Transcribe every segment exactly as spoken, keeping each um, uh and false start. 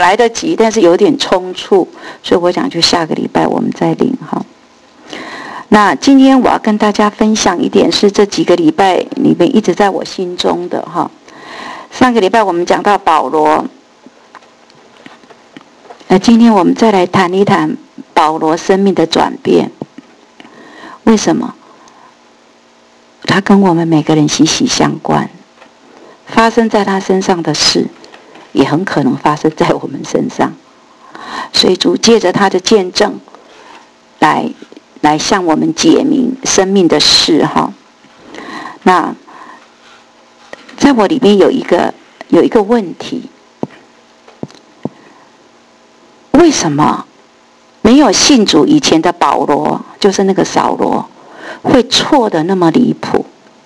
来得及，但是有点冲突，所以我想就下个礼拜我们再领哈。那今天我要跟大家分享一点，是这几个礼拜里面一直在我心中的哈。上个礼拜我们讲到保罗，那今天我们再来谈一谈保罗生命的转变。为什么？他跟我们每个人息息相关，发生在他身上的事，也很可能发生在我们身上。所以主借着他的见证，来来向我们解明生命的事哈。那在我里面有一个有一个问题，为什么没有信主以前的保罗，就是那个扫罗，会错的那么离谱？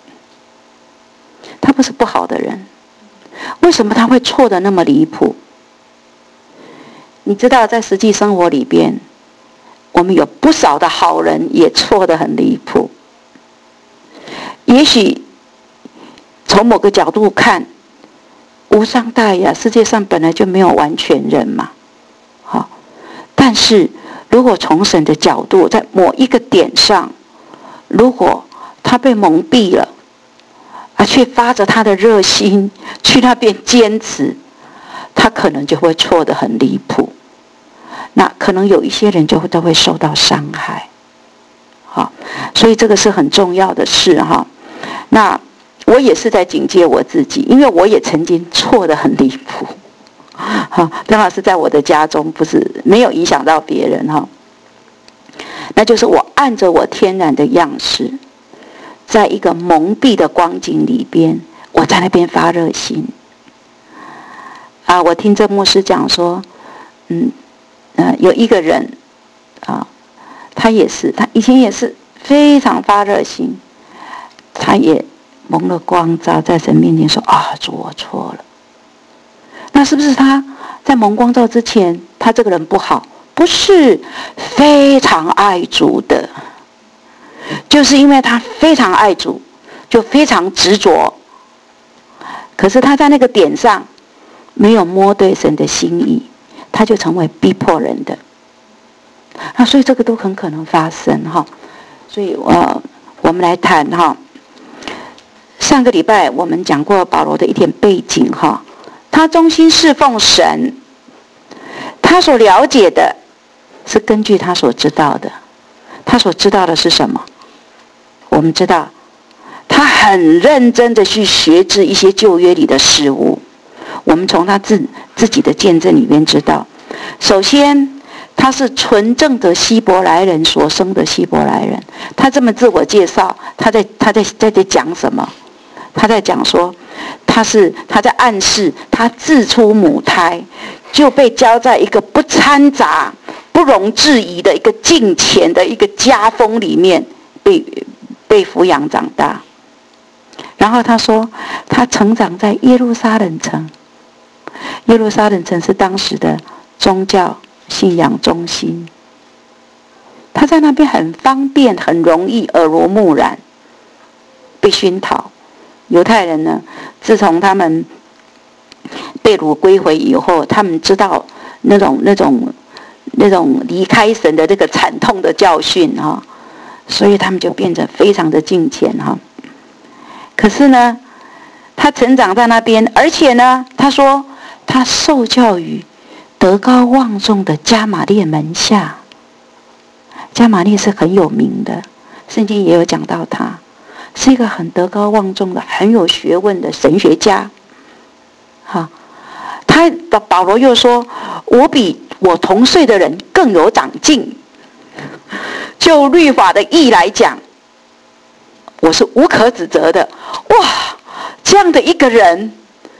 他不是不好的人，为什么他会错的那么离谱？你知道，在实际生活里边，我们有不少的好人也错得很离谱。也许从某个角度看，无伤大雅，世界上本来就没有完全人嘛。好，但是如果从神的角度，在某一个点上，如果他被蒙蔽了，啊，却发着他的热心去那边坚持，他可能就会错得很离谱。那可能有一些人就会都会受到伤害。好，所以这个是很重要的事哈。那我也是在警戒我自己，因为我也曾经错得很离谱。好，张老师在我的家中不是没有影响到别人哈，那就是我按着我天然的样式，在一个蒙蔽的光景里边，我在那边发热心。啊，我听这牧师讲说，嗯，呃，有一个人，啊，他也是，他以前也是非常发热心，他也蒙了光照，在神面前说啊，主我错了。那是不是他在蒙光照之前，他这个人不好？不是，非常爱主的，就是因为他非常爱主，就非常执着。可是他在那个点上没有摸对神的心意，他就成为逼迫人的。那所以这个都很可能发生哈。所以呃，我们来谈哈。上个礼拜我们讲过保罗的一点背景哈。他忠心侍奉神，他所了解的是根据他所知道的。他所知道的是什么？我们知道他很认真的去学知一些旧约里的事物。我们从他自自己的见证里面知道，首先他是纯正的希伯来人所生的希伯来人。他这么自我介绍，他在他在在在讲什么？他在讲说，他是他在暗示他自出母胎就被交在一个不掺杂、不容置疑的一个敬虔的一个家风里面被被抚养长大。然后他说，他成长在耶路撒冷城。耶路撒冷城是当时的宗教信仰中心。他在那边很方便、很容易、耳濡目染，被熏陶。犹太人呢，自从他们被掳归回以后，他们知道那种那种那种离开神的这个惨痛的教训哈，所以他们就变得非常的敬虔哈。可是呢，他成长在那边，而且呢，他说他受教于德高望重的加玛列门下。加玛列是很有名的，圣经也有讲到他。是一个很德高望重的、很有学问的神学家。哈，他保罗又说：“我比我同岁的人更有长进。就律法的义来讲，我是无可指责的。”哇，这样的一个人，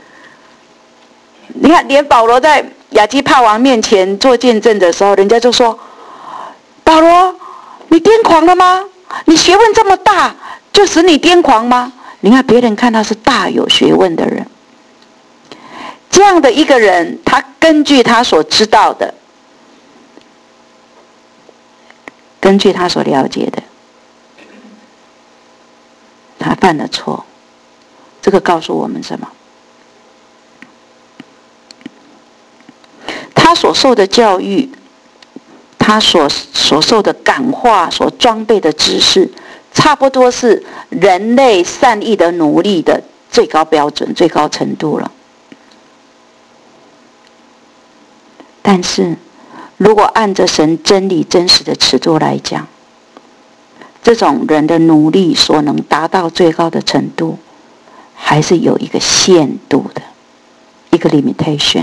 你看，连保罗在亚基帕王面前做见证的时候，人家就说：“保罗，你癫狂了吗？你学问这么大。”就使你癫狂吗？你看别人看他是大有学问的人，这样的一个人，他根据他所知道的，根据他所了解的，他犯了错。这个告诉我们什么？ 他所受的教育，他所所受的感化，所装备的知识，差不多是人类善意的努力的最高标准、最高程度了。但是，如果按着神真理真实的尺度来讲，这种人的努力所能达到最高的程度，还是有一个限度的，一个 limitation。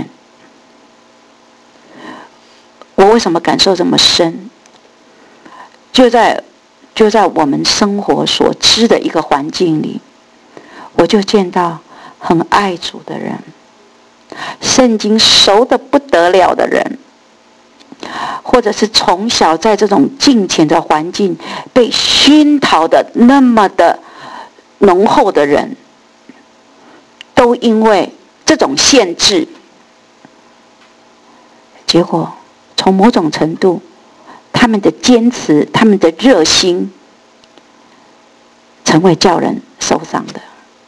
我为什么感受这么深？就在就在我们生活所知的一个环境里，我就见到很爱主的人，圣经熟得不得了的人，或者是从小在这种敬虔的环境被熏陶的那么的浓厚的人，都因为这种限制，结果从某种程度，他们的坚持，他们的热心，成为叫人受伤的。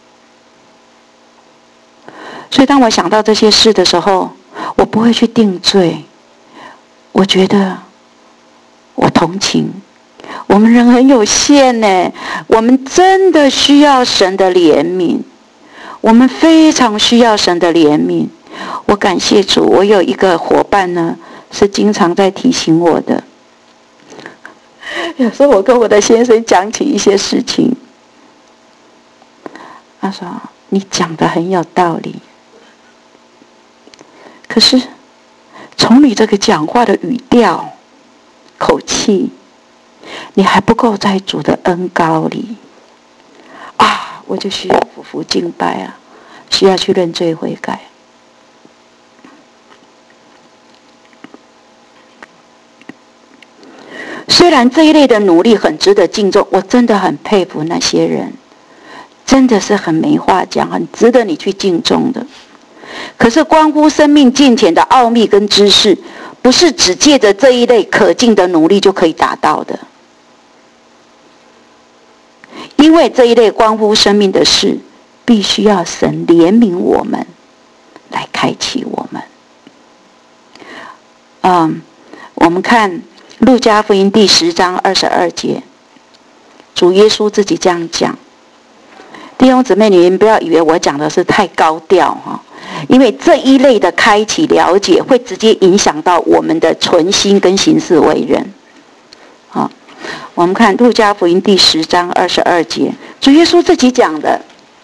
所以当我想到这些事的时候，我不会去定罪，我觉得我同情，我们人很有限呢，我们真的需要神的怜悯，我们非常需要神的怜悯。我感谢主，我有一个伙伴呢，是经常在提醒我的。有时候我跟我的先生讲起一些事情，他说：“你讲得很有道理，可是从你这个讲话的语调、口气，你还不够在主的恩膏里啊！”我就需要俯伏敬拜啊，需要去认罪悔改。虽然这一类的努力很值得敬重，我真的很佩服那些人，真的是很没话讲，很值得你去敬重的。可是关乎生命敬虔的奥秘跟知识，不是只借着这一类可敬的努力就可以达到的。因为这一类关乎生命的事，必须要神怜悯我们，来开启我们。嗯，我们看路加福音第十章二十二节，主耶稣自己这样讲。弟兄姊妹，你们不要以为我讲的是太高调哈，因为这一类的开启了解，会直接影响到我们的存心跟行事为人。好，我们看路加福音第十章二十二节，主耶稣自己讲的。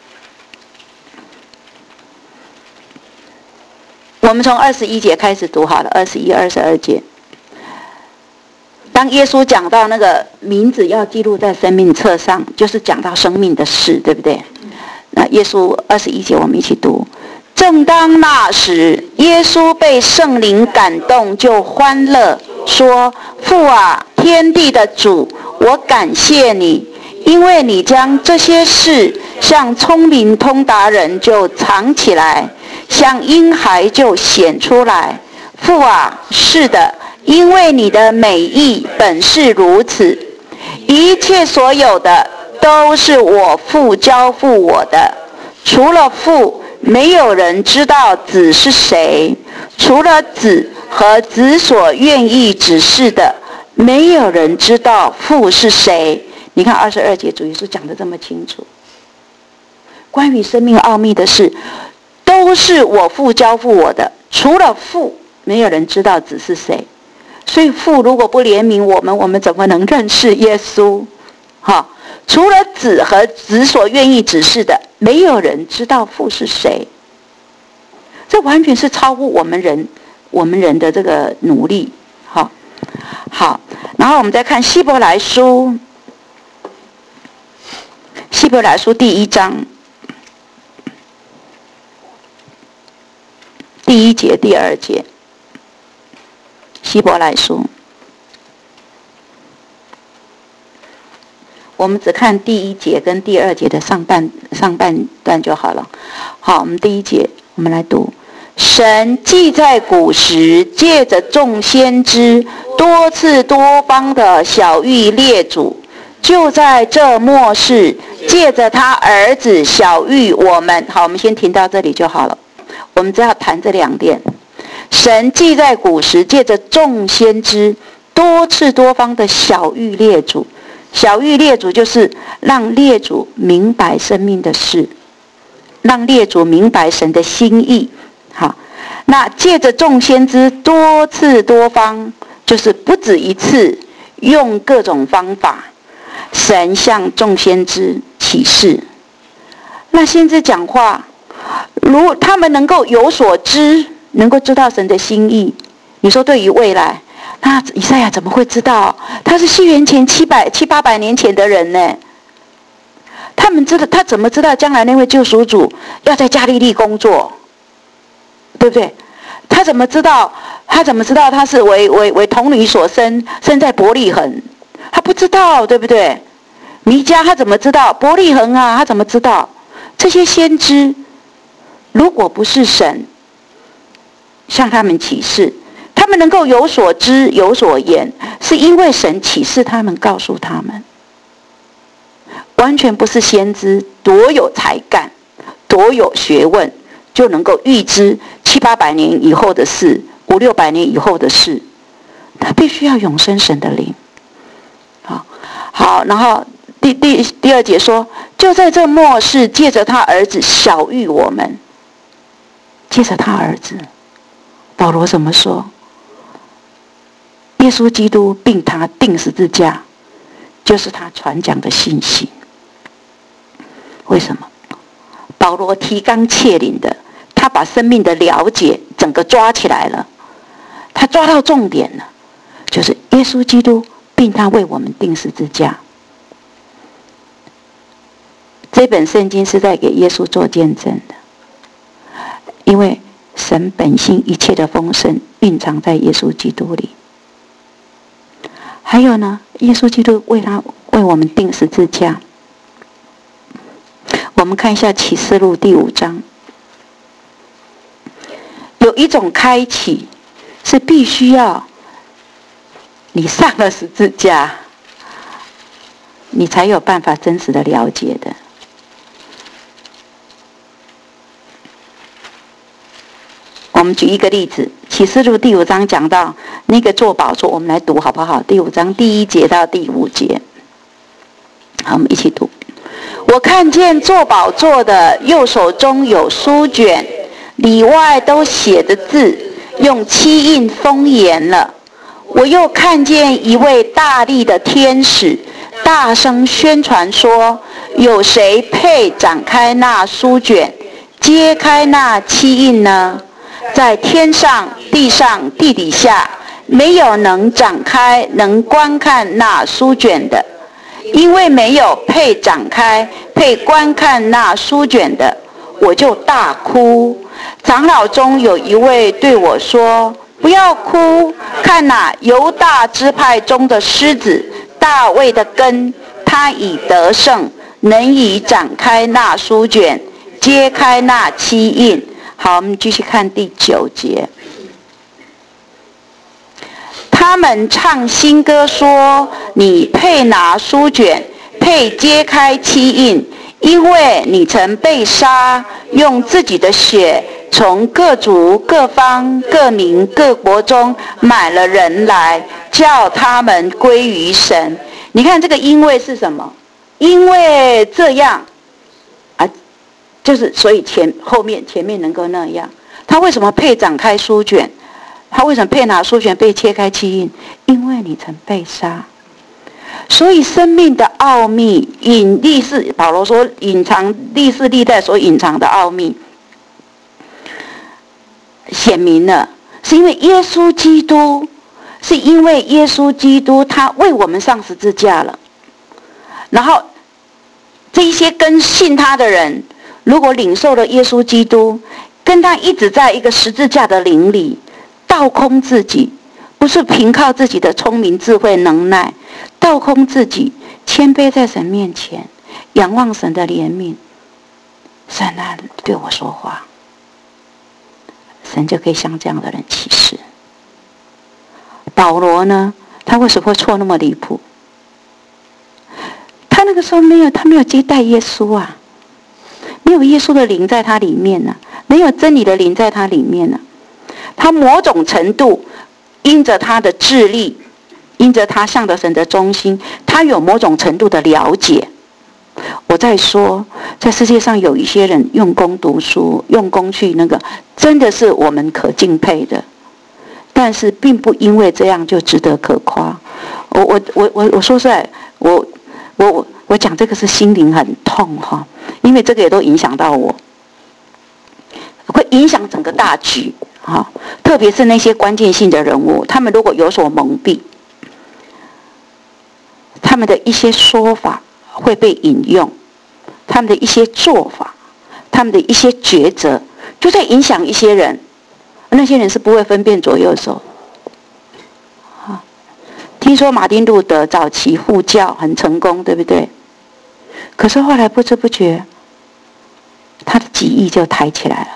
我们从二十一节开始读好了，二十一、二十二节。当耶稣讲到那个名字要记录在生命册上，就是讲到生命的事，对不对？那耶稣二十一节我们一起读。正当那时，耶稣被圣灵感动，就欢乐说：“父啊，天地的主，我感谢你，因为你将这些事向聪明通达人就藏起来，向婴孩就显出来。父啊，是的，因为你的美意本是如此，一切所有的都是我父交付我的，除了父，没有人知道子是谁，除了子和子所愿意指示的，没有人知道父是谁。”你看二十二节主耶稣讲得这么清楚，关于生命奥秘的事，都是我父交付我的，除了父，没有人知道子是谁。所以父如果不怜悯我们，我们怎么能认识耶稣？哈，除了子和子所愿意指示的，没有人知道父是谁。这完全是超乎我们人我们人的这个努力。好，好，然后我们再看希伯来书，希伯来书第一章第一节、第二节。希伯来书，我们只看第一节跟第二节的上半上半段就好了。好，我们第一节，我们来读：神既在古时借着众先知多次多方的晓谕列祖，就在这末世借着他儿子晓谕我们。好，我们先停到这里就好了。我们只要谈这两点。 神既在古时借着众先知多次多方的晓谕列祖，晓谕列祖就是让列祖明白生命的事，让列祖明白神的心意。好，那借着众先知多次多方，就是不止一次，用各种方法，神向众先知启示。那先知讲话，如他们能够有所知，能够知道神的心意。你说对于未来，那以赛亚怎么会知道？他是西元前七百七八百年前的人呢？他们知道，他怎么知道将来那位救赎主要在加利利工作？对不对？他怎么知道？他怎么知道他是为为为童女所生，生在伯利恒？他不知道，对不对？弥迦他怎么知道？伯利恒啊，他怎么知道？这些先知，如果不是神向他们启示，他们能够有所知有所言，是因为神启示他们，告诉他们。完全不是先知多有才干多有学问就能够预知七八百年以后的事，五六百年以后的事。他必须要永生神的灵。好，好，然后第第第二节说，就在这末世，借着他儿子晓谕我们。借着他儿子，保罗怎么说？耶稣基督并他钉十字架，就是他传讲的信息。为什么？保罗提纲挈领的，他把生命的了解整个抓起来了，他抓到重点了，就是耶稣基督并他为我们钉十字架。这本圣经是在给耶稣做见证的，因为神本性一切的丰盛蕴藏在耶稣基督里。还有呢，耶稣基督为他为我们钉十字架。我们看一下启示录第五章，有一种开启是必须要你上了十字架，你才有办法真实的了解的。我们举一个例子，启示录第五章讲到那个坐宝座，我们来读好不好？第五章第一节到第五节，好，我们一起读。我看见坐宝座的右手中有书卷，里外都写着字，用漆印封严了。我又看见一位大力的天使，大声宣传说：有谁配展开那书卷，揭开那漆印呢？在天上、地上、地底下，没有能展开、能观看那书卷的。因为没有配展开、配观看那书卷的，我就大哭。长老中有一位对我说：不要哭，看哪，犹大支派中的狮子大卫的根，他已得胜，能以展开那书卷，揭开那漆印。好，我们继续看第九节。他们唱新歌说：你配拿书卷，配揭开漆印，因为你曾被杀，用自己的血从各族各方各民各国中买了人来，叫他们归于神。你看这个因为是什么？因为这样啊，就是所以前后面前面能够那样。他为什么配展开书卷？他为什么配拿书卷被切开漆印？因为你曾被杀。所以生命的奥秘，隐历史，保罗说隐藏历世历代所隐藏的奥秘，显明了，是因为耶稣基督，是因为耶稣基督他为我们上十字架了。然后这一些跟信他的人，如果领受了耶稣基督，跟他一直在一个十字架的灵里，倒空自己，不是凭靠自己的聪明智慧能耐，倒空自己，谦卑在神面前，仰望神的怜悯。神啊，对我说话，神就可以向这样的人启示。保罗呢，他为什么会错那么离谱？他那个时候没有，他没有接待耶稣啊，没有耶稣的灵在他里面呢、啊，没有真理的灵在他里面呢、啊。 他某种程度因着他的智力，因着他向着神的忠心，他有某种程度的了解。我在说，在世界上有一些人用功读书，用功去那个，真的是我们可敬佩的，但是并不因为这样就值得可夸。我我我我我说实在，我我我我讲这个是心灵很痛哈，因为这个也都影响到我，会影响整个大局哈，特别是那些关键性的人物，他们如果有所蒙蔽，他们的一些说法会被引用，他们的一些做法，他们的一些抉择，就在影响一些人。那些人是不会分辨左右手。听说马丁路德早期护教很成功，对不对？可是后来不知不觉，他的己意就抬起来了。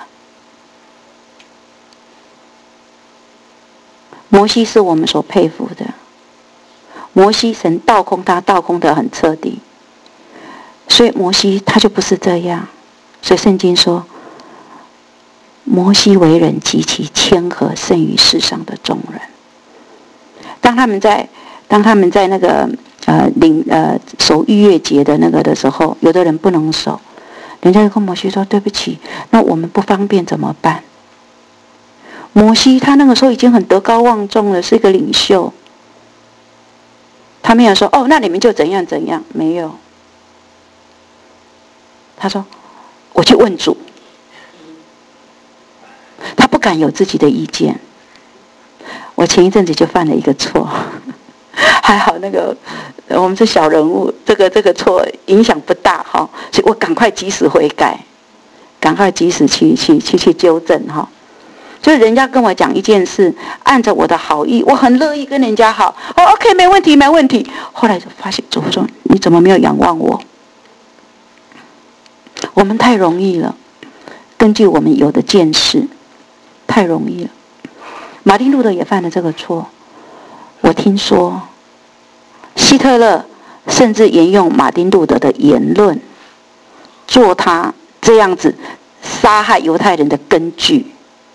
摩西是我们所佩服的，摩西神倒空他，倒空得很彻底，所以摩西他就不是这样。所以圣经说，摩西为人极其谦和，胜于世上的众人。当他们在当他们在那个呃领呃守逾越节的那个的时候，有的人不能守，人家就跟摩西说：“对不起，那我们不方便怎么办？”摩西他那个时候已经很德高望重了，是一个领袖。他没有说：“哦，那你们就怎样怎样。”没有。他说：“我去问主。”他不敢有自己的意见。我前一阵子就犯了一个错，还好那个我们是小人物，这个这个错影响不大哈，所以我赶快及时悔改，赶快及时去去去去纠正哈。就是人家跟我讲一件事，按着我的好意，我很乐意跟人家好，哦 OK 没问题没问题。后来就发现主说你怎么没有仰望我？我们太容易了，根据我们有的见识，太容易了。马丁路德也犯了这个错。我听说希特勒甚至沿用马丁路德的言论，做他这样子杀害犹太人的根据。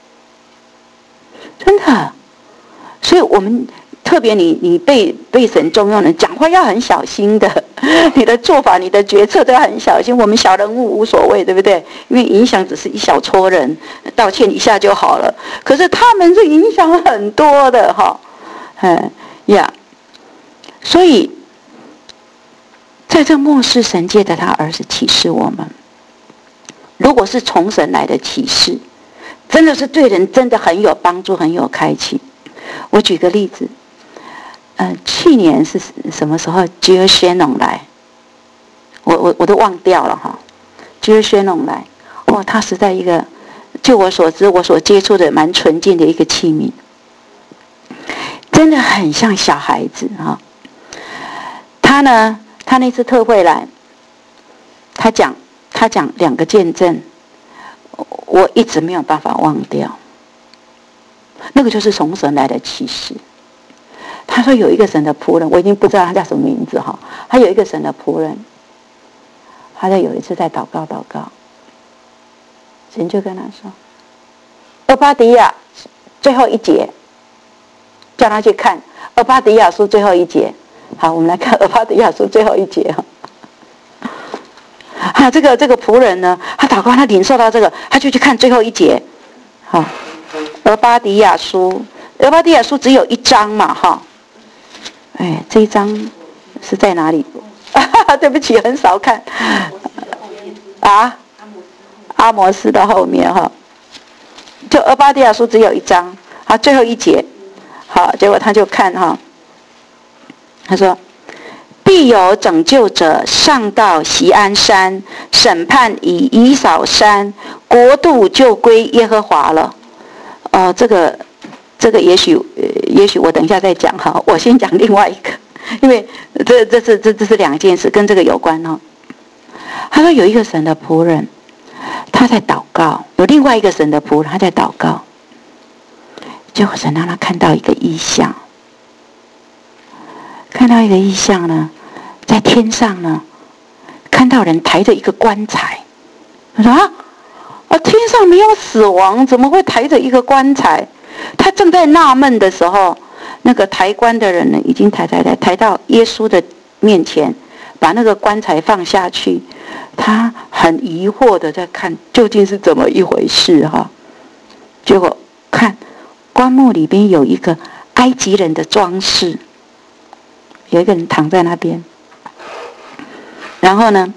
真的，所以我们特别你你被被神重用的，讲话要很小心的，你的做法、你的决策都要很小心。我们小人物无所谓，对不对？因为影响只是一小撮人，道歉一下就好了。可是他们是影响很多的哈，嗯呀，所以在这末世，神借着他儿子启示我们，如果是从神来的启示，真的是对人真的很有帮助，很有开启。我举个例子，呃，去年是什么时候 Jill Shannon 来，我我我都忘掉了哈。Jill Shannon 来，哦，他实在一个，就我所知，我所接触的蛮纯净的一个器皿，真的很像小孩子哈。他呢，他那次特会来，他讲他讲两个见证，我一直没有办法忘掉。那个就是从神来的启示。他说有一个神的仆人，我已经不知道他叫什么名字哈。他有一个神的仆人，他在有一次在祷告祷告，神就跟他说：“俄巴底亚最后一节，叫他去看俄巴底亚书最后一节。”好，我们来看俄巴底亚书最后一节哈。啊，这个这个仆人呢，他祷告，他领受到这个，他就去看最后一节。好，俄巴底亚书，俄巴底亚书只有一章嘛，哈。哎，这一章是在哪里？啊、对不起，很少看。啊，阿摩斯的后面哈，就俄巴底亚书只有一章，好，最后一节，好，结果他就看哈，他说。必有拯救者上到锡安山，审判以以扫山，国度就归耶和华了。哦，这个，这个也许，也许我等一下再讲哈。我先讲另外一个，因为这这是这这是两件事，跟这个有关哈。他说有一个神的仆人，他在祷告；有另外一个神的仆人，他在祷告。结果神让他看到一个异象。看到一个异象呢，在天上呢，看到人抬着一个棺材。他说啊，啊，天上没有死亡，怎么会抬着一个棺材？ 他正在纳闷的时候，那个抬棺的人呢，已经抬抬抬抬到耶稣的面前，把那个棺材放下去。他很疑惑的在看究竟是怎么一回事哈。结果看棺木里边有一个埃及人的装饰，有一个人躺在那边。然后呢，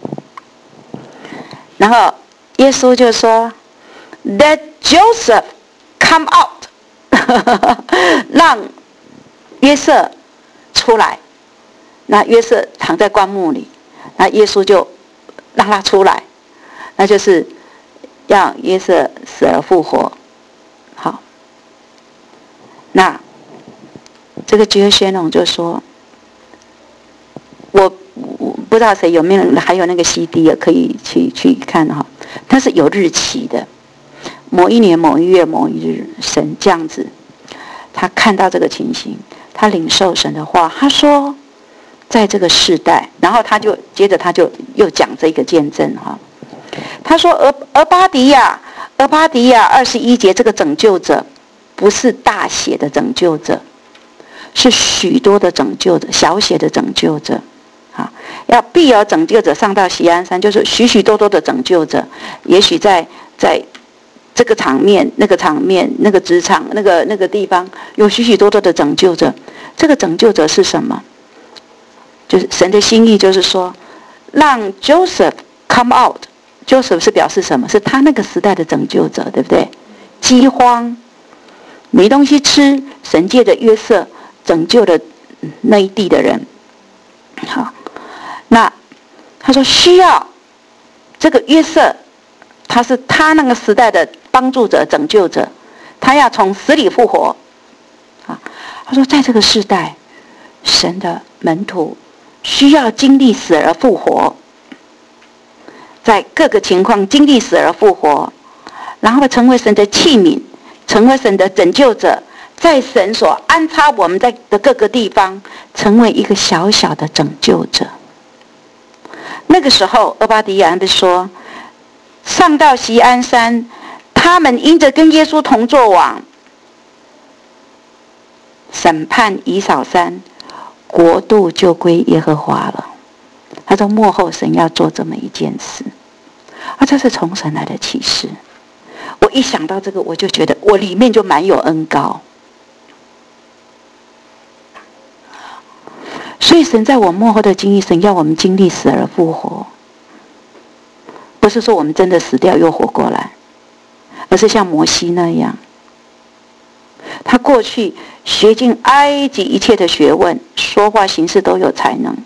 然后耶稣就说 ：“Let Joseph come out， 让约瑟出来。”那约瑟躺在棺木里，那耶稣就让他出来，那就是要约瑟死而复活。好，那这个杰宣龙就说：“我。”不知道谁有没有还有那个 C D 可以去去看哈，它是有日期的，某一年某一月某一日，神这样子，他看到这个情形，他领受神的话，他说，在这个世代，然后他就接着他就又讲这个见证哈，他说俄俄巴底亚俄巴底亚二十一节这个拯救者，不是大写的拯救者，是许多的拯救者，小写的拯救者。啊，要必有拯救者上到锡安山，就是许许多多的拯救者。也许在在这个场面、那个场面、那个职场、那个那个地方，有许许多多的拯救者。这个拯救者是什么？就是神的心意，就是说，让 Joseph come out。Joseph 是表示什么？是他那个时代的拯救者，对不对？饥荒，没东西吃，神借着约瑟拯救了那一地的人。好。那他说需要这个约瑟，他是他那个时代的帮助者、拯救者，他要从死里复活。啊，他说在这个时代，神的门徒需要经历死而复活，在各个情况经历死而复活，然后成为神的器皿，成为神的拯救者，在神所安插我们在的各个地方，成为一个小小的拯救者。那个时候，俄巴底亚就说：“上到锡安山，他们因着跟耶稣同作王，审判以扫山，国度就归耶和华了。”他说：“末后神要做这么一件事，啊，这是从神来的启示。”我一想到这个，我就觉得我里面就蛮有恩膏。所以神在我末后的经历，神要我们经历死而复活，不是说我们真的死掉又活过来，而是像摩西那样，他过去学尽埃及一切的学问，说话行事都有才能，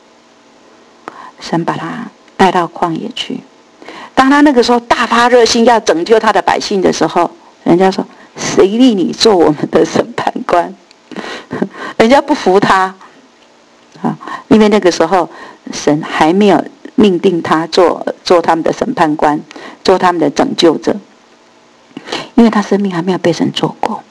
神把他带到旷野去。当他那个时候大发热心要拯救他的百姓的时候，人家说：“谁立你做我们的审判官？”人家不服他。啊，因为那个时候神还没有命定他做做他们的审判官，做他们的拯救者，因为他生命还没有被神做过，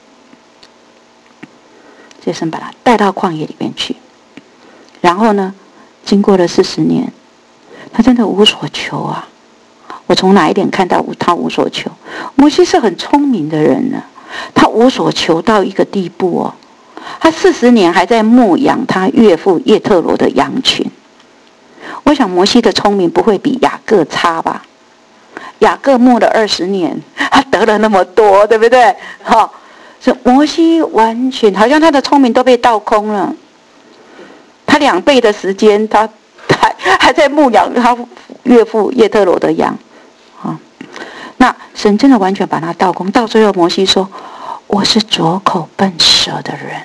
所以神把他带到旷野里面去。然后呢，经过了四十年，他真的无所求啊！我从哪一点看到他无所求？摩西是很聪明的人呢，他无所求到一个地步哦。他四十年还在牧养他岳父叶特罗的羊群。我想摩西的聪明不会比雅各差吧？雅各牧了二十年，他得了那么多，对不对？哈、哦，所以摩西完全好像他的聪明都被倒空了。他两倍的时间，他还还在牧养他岳父叶特罗的羊。啊、哦，那神真的完全把他倒空。到最后，摩西说：“我是拙口笨舌的人。”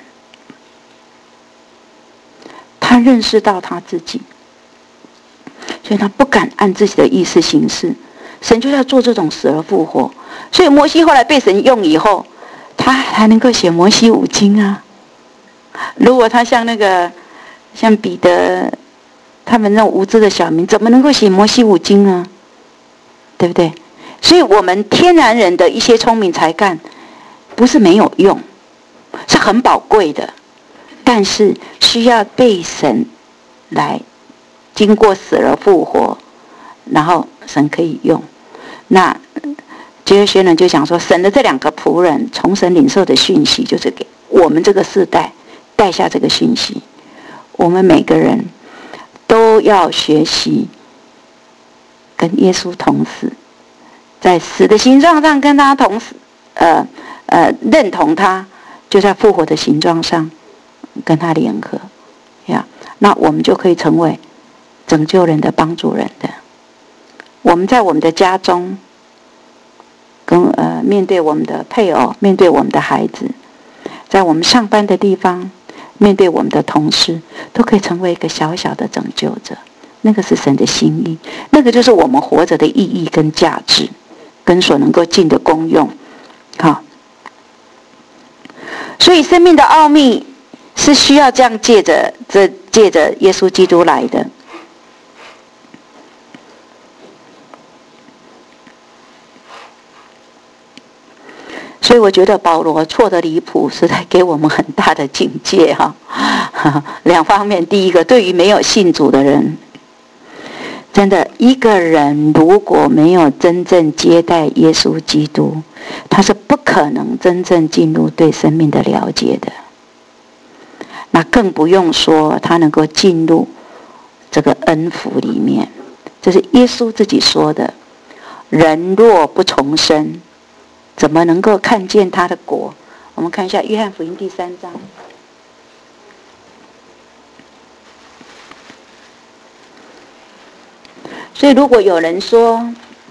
他认识到他自己，所以他不敢按自己的意思行事。神就要做这种死而复活。所以摩西后来被神用以后，他还能够写摩西五经啊。如果他像那个像彼得他们那种无知的小民，怎么能够写摩西五经呢？对不对？所以我们天然人的一些聪明才干，不是没有用，是很宝贵的。但是需要被神来经过死而复活，然后神可以用。那这些人就讲说，神的这两个仆人从神领受的讯息，就是给我们这个世代带下这个讯息。我们每个人都要学习跟耶稣同死，在死的形状上跟他同死，呃呃认同他，就在复活的形状上跟他联合呀。那我们就可以成为拯救人的、帮助人的。我们在我们的家中，跟呃面对我们的配偶，面对我们的孩子，在我们上班的地方，面对我们的同事，都可以成为一个小小的拯救者。那个是神的心意，那个就是我们活着的意义跟价值，跟所能够尽的功用。好，所以生命的奥秘是需要这样借着这借着耶稣基督来的。所以我觉得保罗错的离谱，实在给我们很大的警戒哈。两方面，第一个，对于没有信主的人，真的一个人如果没有真正接待耶稣基督，他是不可能真正进入对生命的了解的。那更不用说他能够进入这个恩福里面，这是耶稣自己说的：人若不重生，怎么能够看见他的国？我们看一下约翰福音第三章。所以如果有人说，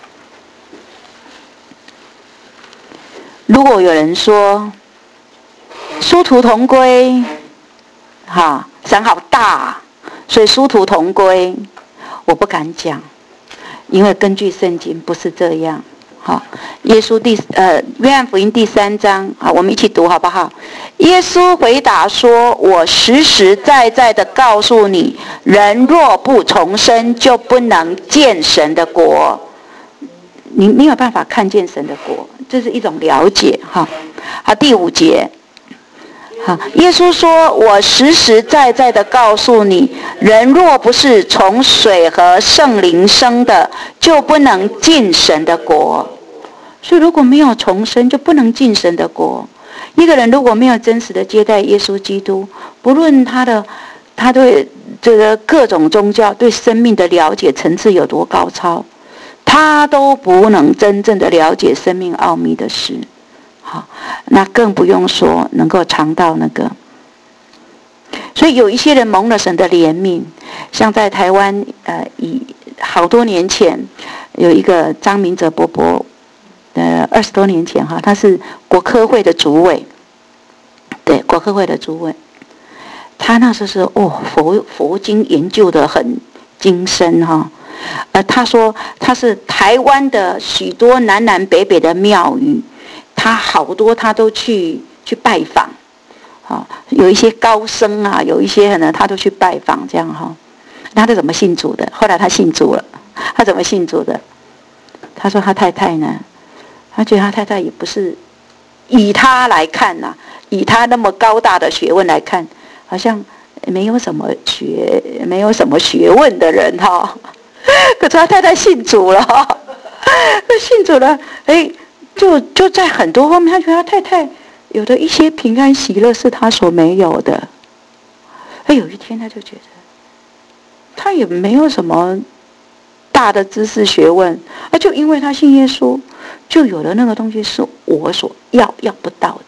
如果有人说殊途同归，哈，神好大，所以殊途同归，我不敢讲，因为根据圣经不是这样。好，耶稣第呃约翰福音第三章，好，我们一起读好不好？耶稣回答说：“我实实在在的告诉你，人若不重生，就不能见神的国。”你没有办法看见神的国，这是一种了解哈。好，第五节，好，耶稣说：“我实实在在的告诉你，人若不是从水和圣灵生的，就不能进神的国。”所以如果没有重生，就不能进神的国。一个人如果没有真实的接待耶稣基督，不论他的他对这个各种宗教对生命的了解层次有多高超，他都不能真正的了解生命奥秘的事。好，那更不用说能够尝到那个。所以有一些人蒙了神的怜悯，像在台湾，呃，以好多年前有一个张明哲伯伯。呃，二十多年前哈，他是国科会的主委，对，国科会的主委，他那时候是哦佛佛经研究的很精深哈，呃，他说他是台湾的许多南南北北的庙宇，他好多他都去去拜访，啊，有一些高僧啊，有一些呢他都去拜访这样哈，那他怎么信主的？后来他信主了，他怎么信主的？他说他太太呢？他觉得他太太也不是以他来看呐、啊，以他那么高大的学问来看，好像没有什么学，没有什么学问的人哈、哦。可是他太太信主了，那信主了，哎，就就在很多方面，他觉得他太太有的一些平安喜乐是他所没有的。哎，有一天他就觉得，他也没有什么大的知识学问，啊，就因为他信耶稣。就有了那个东西是我所要要不到的，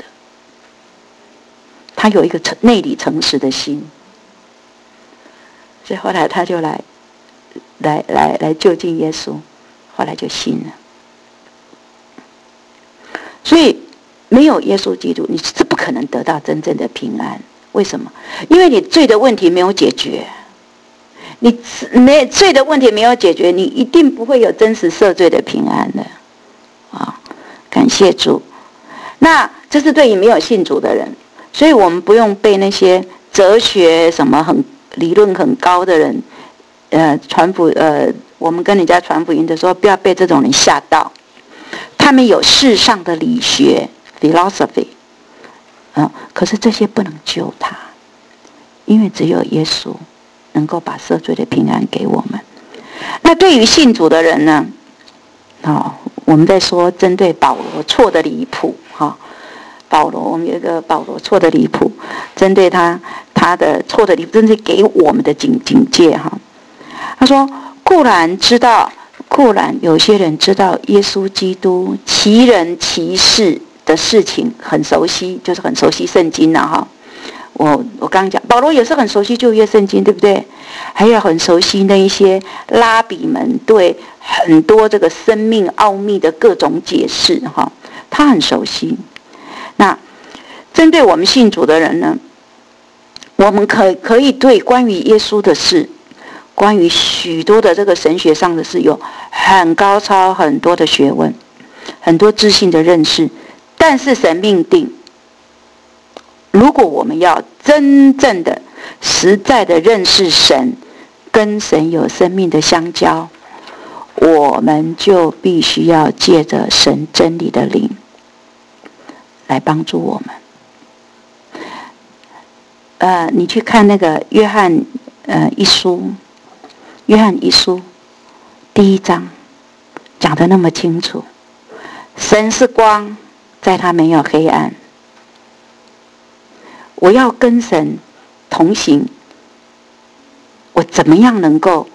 他有一个内里诚实的心，所以后来他就来来来来就近耶稣，后来就信了。所以没有耶稣基督，你是不可能得到真正的平安。为什么？因为你罪的问题没有解决，你没罪的问题没有解决，你一定不会有真实赦罪的平安的。啊，感谢主。那这是对于没有信主的人，所以我们不用被那些哲学什么很理论很高的人，呃，传福呃，我们跟人家传福音的时候，不要被这种人吓到。他们有世上的理学 philosophy， 嗯，可是这些不能救他，因为只有耶稣能够把赦罪的平安给我们。那对于信主的人呢？哦。 我们在说针对保罗错的离谱哈，保罗我们有一个保罗错的离谱，针对他他的错的离谱，针对给我们的警警戒哈。他说固然知道，固然有些人知道耶稣基督奇人奇事的事情很熟悉，就是很熟悉圣经了哈。我我刚刚讲，保罗也是很熟悉旧约圣经，对不对？还有很熟悉那一些拉比们对很多这个生命奥秘的各种解释哈，他很熟悉。那针对我们信主的人呢，我们可可以对关于耶稣的事，关于许多的这个神学上的事，有很高超很多的学问，很多知性的认识，但是神命定。如果我们要真正的、实在的认识神，跟神有生命的相交，我们就必须要借着神真理的灵来帮助我们。呃，你去看那个约翰呃一书，约翰一书第一章讲得那么清楚，神是光，在他没有黑暗。我要跟神同行，我怎么样能够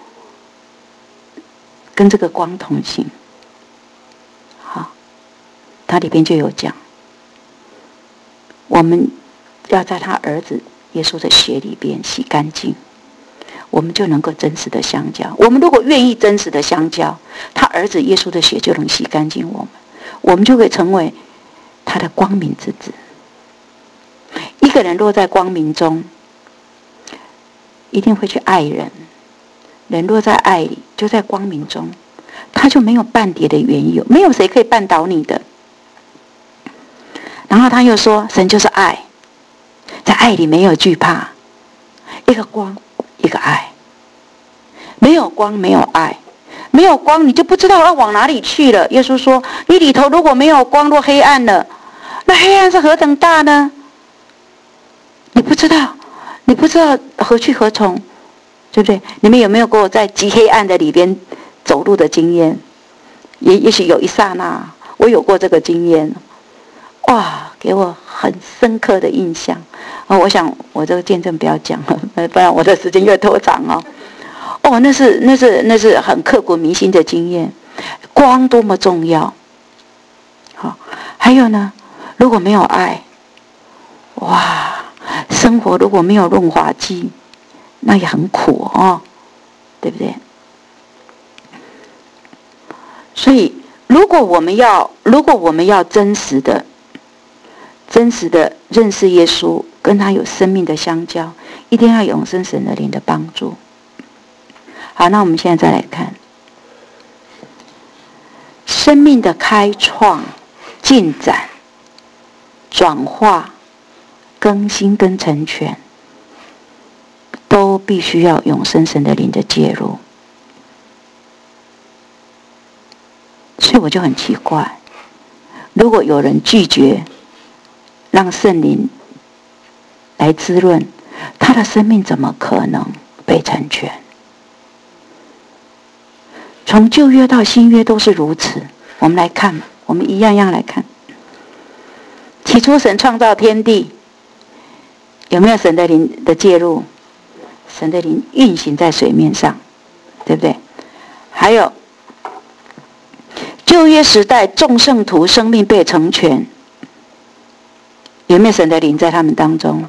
跟这个光同行？好，它里边就有讲，我们要在他儿子耶稣的血里边洗干净，我们就能够真实的相交。我们如果愿意真实的相交，他儿子耶稣的血就能洗干净我们，我们就会成为他的光明之子。一个人落在光明中，一定会去爱人。人落在爱里，就在光明中，他就没有半点的缘由，没有谁可以绊倒你的。然后他又说，神就是爱，在爱里没有惧怕，一个光，一个爱。没有光，没有爱，没有光，你就不知道要往哪里去了。耶稣说，你里头如果没有光，若黑暗了，那黑暗是何等大呢？你不知道，你不知道何去何从，对不对？你们有没有过在极黑暗的里边走路的经验？也也许有一刹那，我有过这个经验，哇，给我很深刻的印象。哦，我想我这个见证不要讲了，不然我的时间越拖长哦。哦，那是那是那是很刻骨铭心的经验，光多么重要。好，还有呢，如果没有爱，哇！生活如果没有润滑剂，那也很苦哦，对不对？所以，如果我们要，如果我们要真实的、真实的认识耶稣，跟他有生命的相交，一定要永生神的灵的帮助。好，那我们现在再来看生命的开创、进展、转化。更新跟成全，都必须要永生神的灵的介入。所以我就很奇怪，如果有人拒绝让圣灵来滋润，他的生命怎么可能被成全？从旧约到新约都是如此。我们来看，我们一样样来看。起初神创造天地，有没有神的灵的介入？神的灵运行在水面上，对不对？还有旧约时代众圣徒生命被成全，有没有神的灵在他们当中？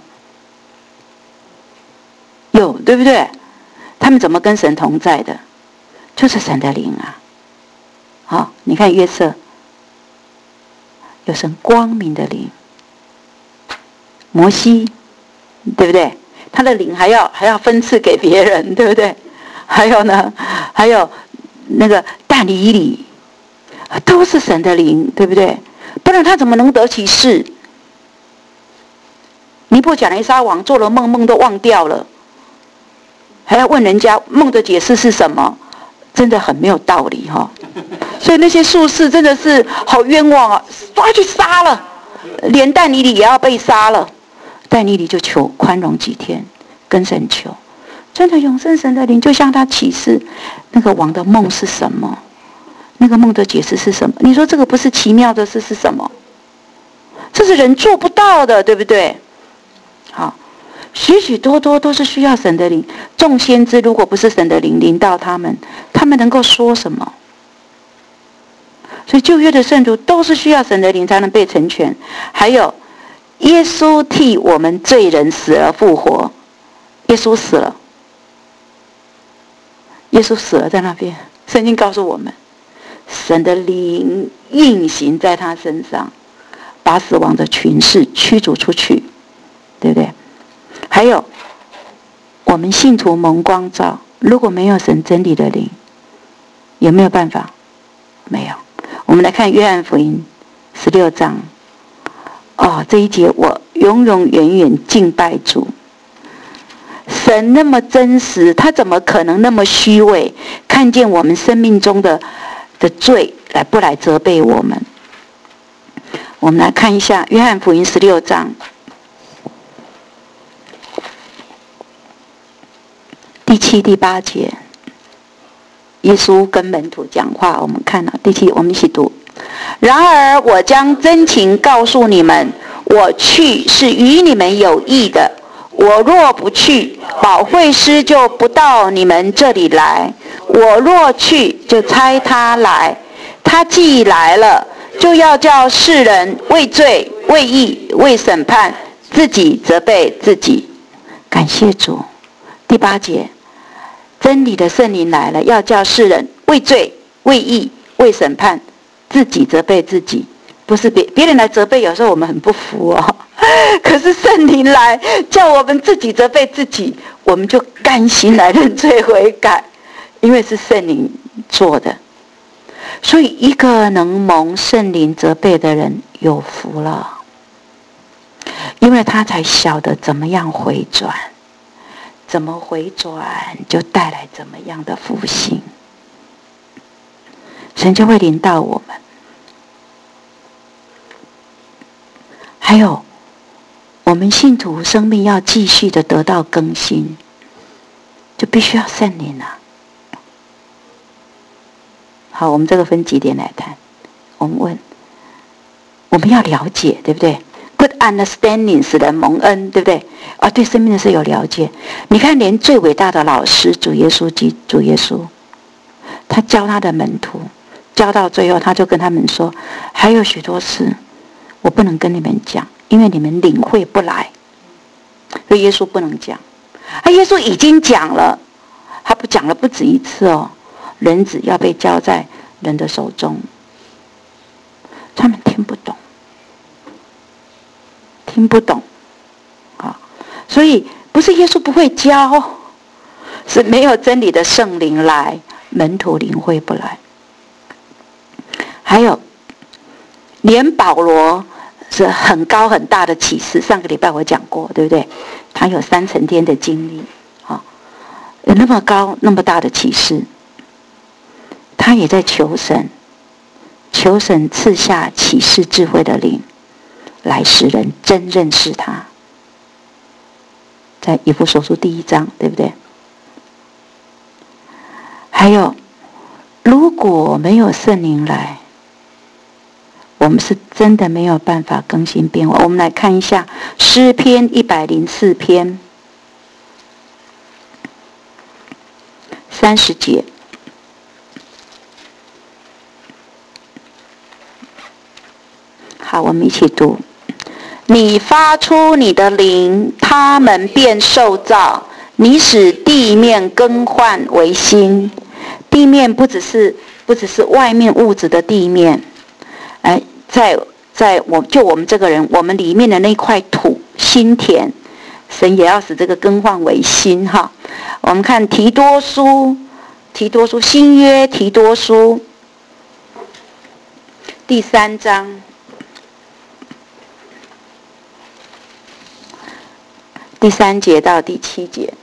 有，对不对？他们怎么跟神同在的？就是神的灵啊。好，你看约瑟，有神光明的灵。摩西，对不对？他的灵还要还要分赐给别人，对不对？还有呢，还有那个但以理，都是神的灵，对不对？不然他怎么能得启示？尼布甲尼撒王做了梦，梦都忘掉了，还要问人家梦的解释是什么，真的很没有道理哈、哦。所以那些术士真的是好冤枉啊，抓去杀了，连但以理也要被杀了。但以理就求宽容几天，跟神求，真的永生神的灵就向他启示那个王的梦是什么， 那个梦的解释是什么？你说这个不是奇妙的事是什么？这是人做不到的，对不对？好，许许多多都是需要神的灵。众先知如果不是神的灵临到他们，他们能够说什么？所以旧约的圣徒都是需要神的灵才能被成全。还有耶稣替我们罪人死而复活，耶稣死了，耶稣死了在那边，圣经告诉我们，神的灵运行在他身上，把死亡的群势驱逐出去，对不对？还有我们信徒蒙光照，如果没有神真理的灵，有没有办法？没有。我们来看约翰福音十六章，哦，这一节我永永远远敬拜主。神那么真实，他怎么可能那么虚伪？看见我们生命中的的罪，来不来责备我们？我们来看一下约翰福音十六章第七、第八节。耶稣跟门徒讲话，我们看了第七，我们一起读。然而我将真情告诉你们，我去是与你们有益的。我若不去，保惠师就不到你们这里来；我若去，就差他来。他既来了，就要叫世人为罪、为义、为审判，自己责备自己。感谢主。第八节。真理的圣灵来了，要叫世人为罪、为义、为审判，自己责备自己。不是别别人来责备，有时候我们很不服哦。可是圣灵来，叫我们自己责备自己，我们就甘心来认罪悔改，因为是圣灵做的。所以，一个能蒙圣灵责备的人有福了，因为他才晓得怎么样回转。怎么回转就带来怎么样的复兴，神就会临到我们。还有我们信徒生命要继续的得到更新，就必须要圣灵啊。好，我们这个分几点来谈。我们问，我们要了解，对不对？Good understanding 使人蒙恩，对不对？啊，对生命的事有了解。你看，连最伟大的老师主耶稣基主耶稣，他教他的门徒，教到最后，他就跟他们说，还有许多事我不能跟你们讲，因为你们领会不来。所以耶稣不能讲，啊，耶稣已经讲了，他不讲了不止一次哦。人子要被交在人的手中，他们听不懂。听不懂，啊，所以不是耶稣不会教，是没有真理的圣灵来，门徒领会不来。还有，连保罗是很高很大的启示，上个礼拜我讲过，对不对？他有三层天的经历，啊，有那么高那么大的启示，他也在求神，求神赐下启示智慧的灵。来使人真认识他，在以弗所书第一章，对不对？还有，如果没有圣灵来，我们是真的没有办法更新变化。我们来看一下诗篇一百零四篇三十节。好，我们一起读。你发出你的灵，他们便受造；你使地面更换为新。地面不只是不只是外面物质的地面，哎，在在我就我们这个人，我们里面的那块土心田，神也要使这个更换为新哈。我们看提多书，提多书新约提多书第三章。第三节到第七节，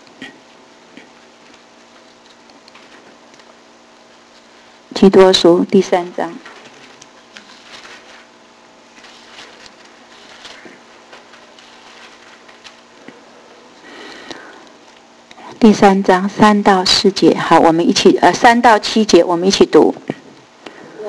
提多书第三章，第三章三到四节。好，我们一起呃三到七节，我们一起读。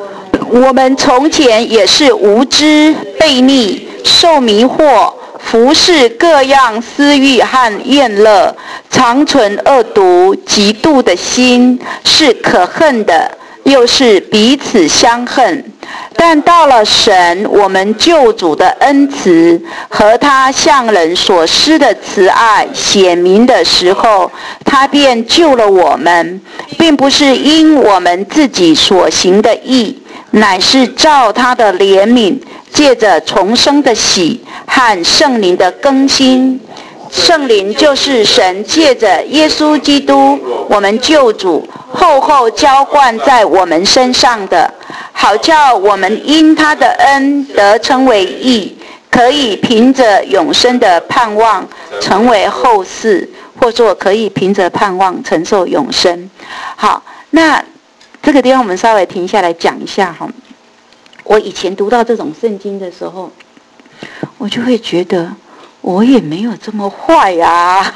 我们从前也是无知、悖逆、受迷惑，服侍各样私欲和厌乐，常存恶毒、嫉妒的心，是可恨的，又是彼此相恨。但到了神我们救主的恩慈和他向人所施的慈爱显明的时候，他便救了我们，并不是因我们自己所行的义，乃是照他的怜悯，借着重生的喜和圣灵的更新。圣灵就是神借着耶稣基督我们救主厚厚浇灌在我们身上的，好叫我们因他的恩得称为义，可以凭着永生的盼望成为后嗣，或者可以凭着盼望承受永生。好，那这个地方我们稍微停下来讲一下哈。我以前读到这种圣经的时候，我就会觉得我也没有这么坏呀、啊。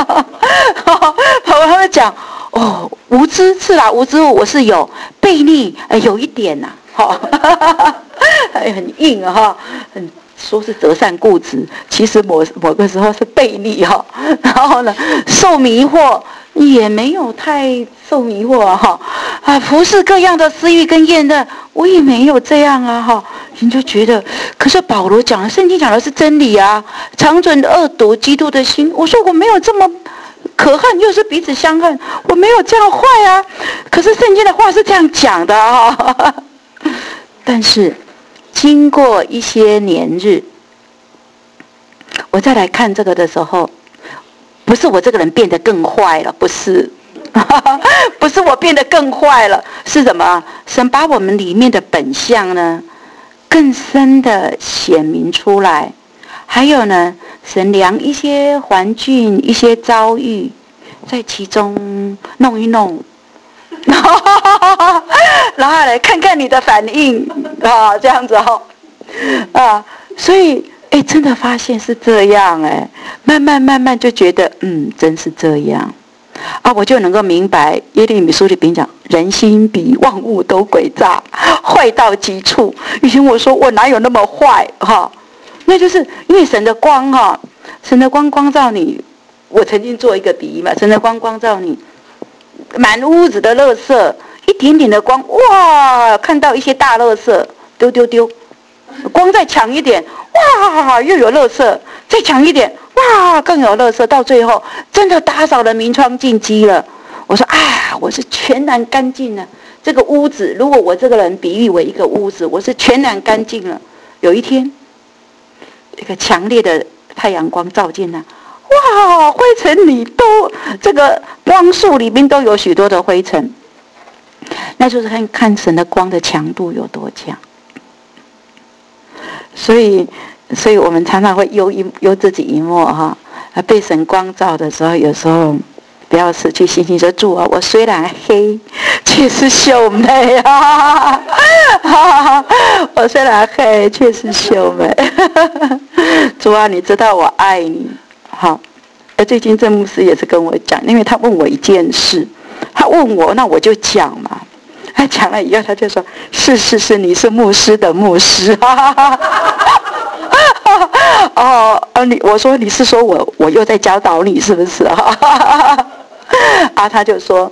他们讲哦，无知是啦，无知我是有，悖逆呃有一点呐、啊，哈，很硬哈，很说是择善固执，其实某某个时候是悖逆哈。然后呢，受迷惑也没有太受迷惑哈，啊，服侍各样的私欲跟厌乐，我也没有这样啊哈。你就觉得，可是保罗讲的，圣经讲的是真理啊，常存恶毒、嫉妒的心。我说我没有这么可恨，又是彼此相恨，我没有这样坏啊。可是圣经的话是这样讲的啊。但是经过一些年日，我再来看这个的时候，不是我这个人变得更坏了，不是。不是我变得更坏了，是什么？神把我们里面的本相呢更深的显明出来。还有呢，神量一些环境、一些遭遇，在其中弄一弄，然后来看看你的反应啊，这样子哦，啊，所以哎，真的发现是这样哎，慢慢慢慢就觉得嗯，真是这样。啊，我就能够明白耶利米书里边讲，人心比万物都诡诈，坏到极处。以前我说我哪有那么坏哈，那就是因为神的光哈，神的光光照你。我曾经做一个比喻嘛，神的光光照你，满屋子的垃圾，一点点的光，哇，看到一些大垃圾，丢丢丢，光再强一点，哇，又有垃圾，再强一点。哇，更有垃圾，到最后真的打扫的明窗净几了。我说啊，我是全然干净了。这个屋子，如果我这个人比喻为一个屋子，我是全然干净了。有一天，一个强烈的太阳光照进来，哇，灰尘里都这个光束里面都有许多的灰尘，那就是看看神的光的强度有多强。所以。所以我们常常会忧一忧自己一默哈，被神光照的时候，有时候不要失去信心，说主啊，我虽然黑，却是秀美啊！我虽然黑，却是秀美。主啊，你知道我爱你。好，而最近郑牧师也是跟我讲，因为他问我一件事，他问我，那我就讲嘛。他讲了以后，他就说：“是是是，你是牧师的牧师。”哦，呃，你我说你是说我我又在教导你是不是啊？啊，他就说，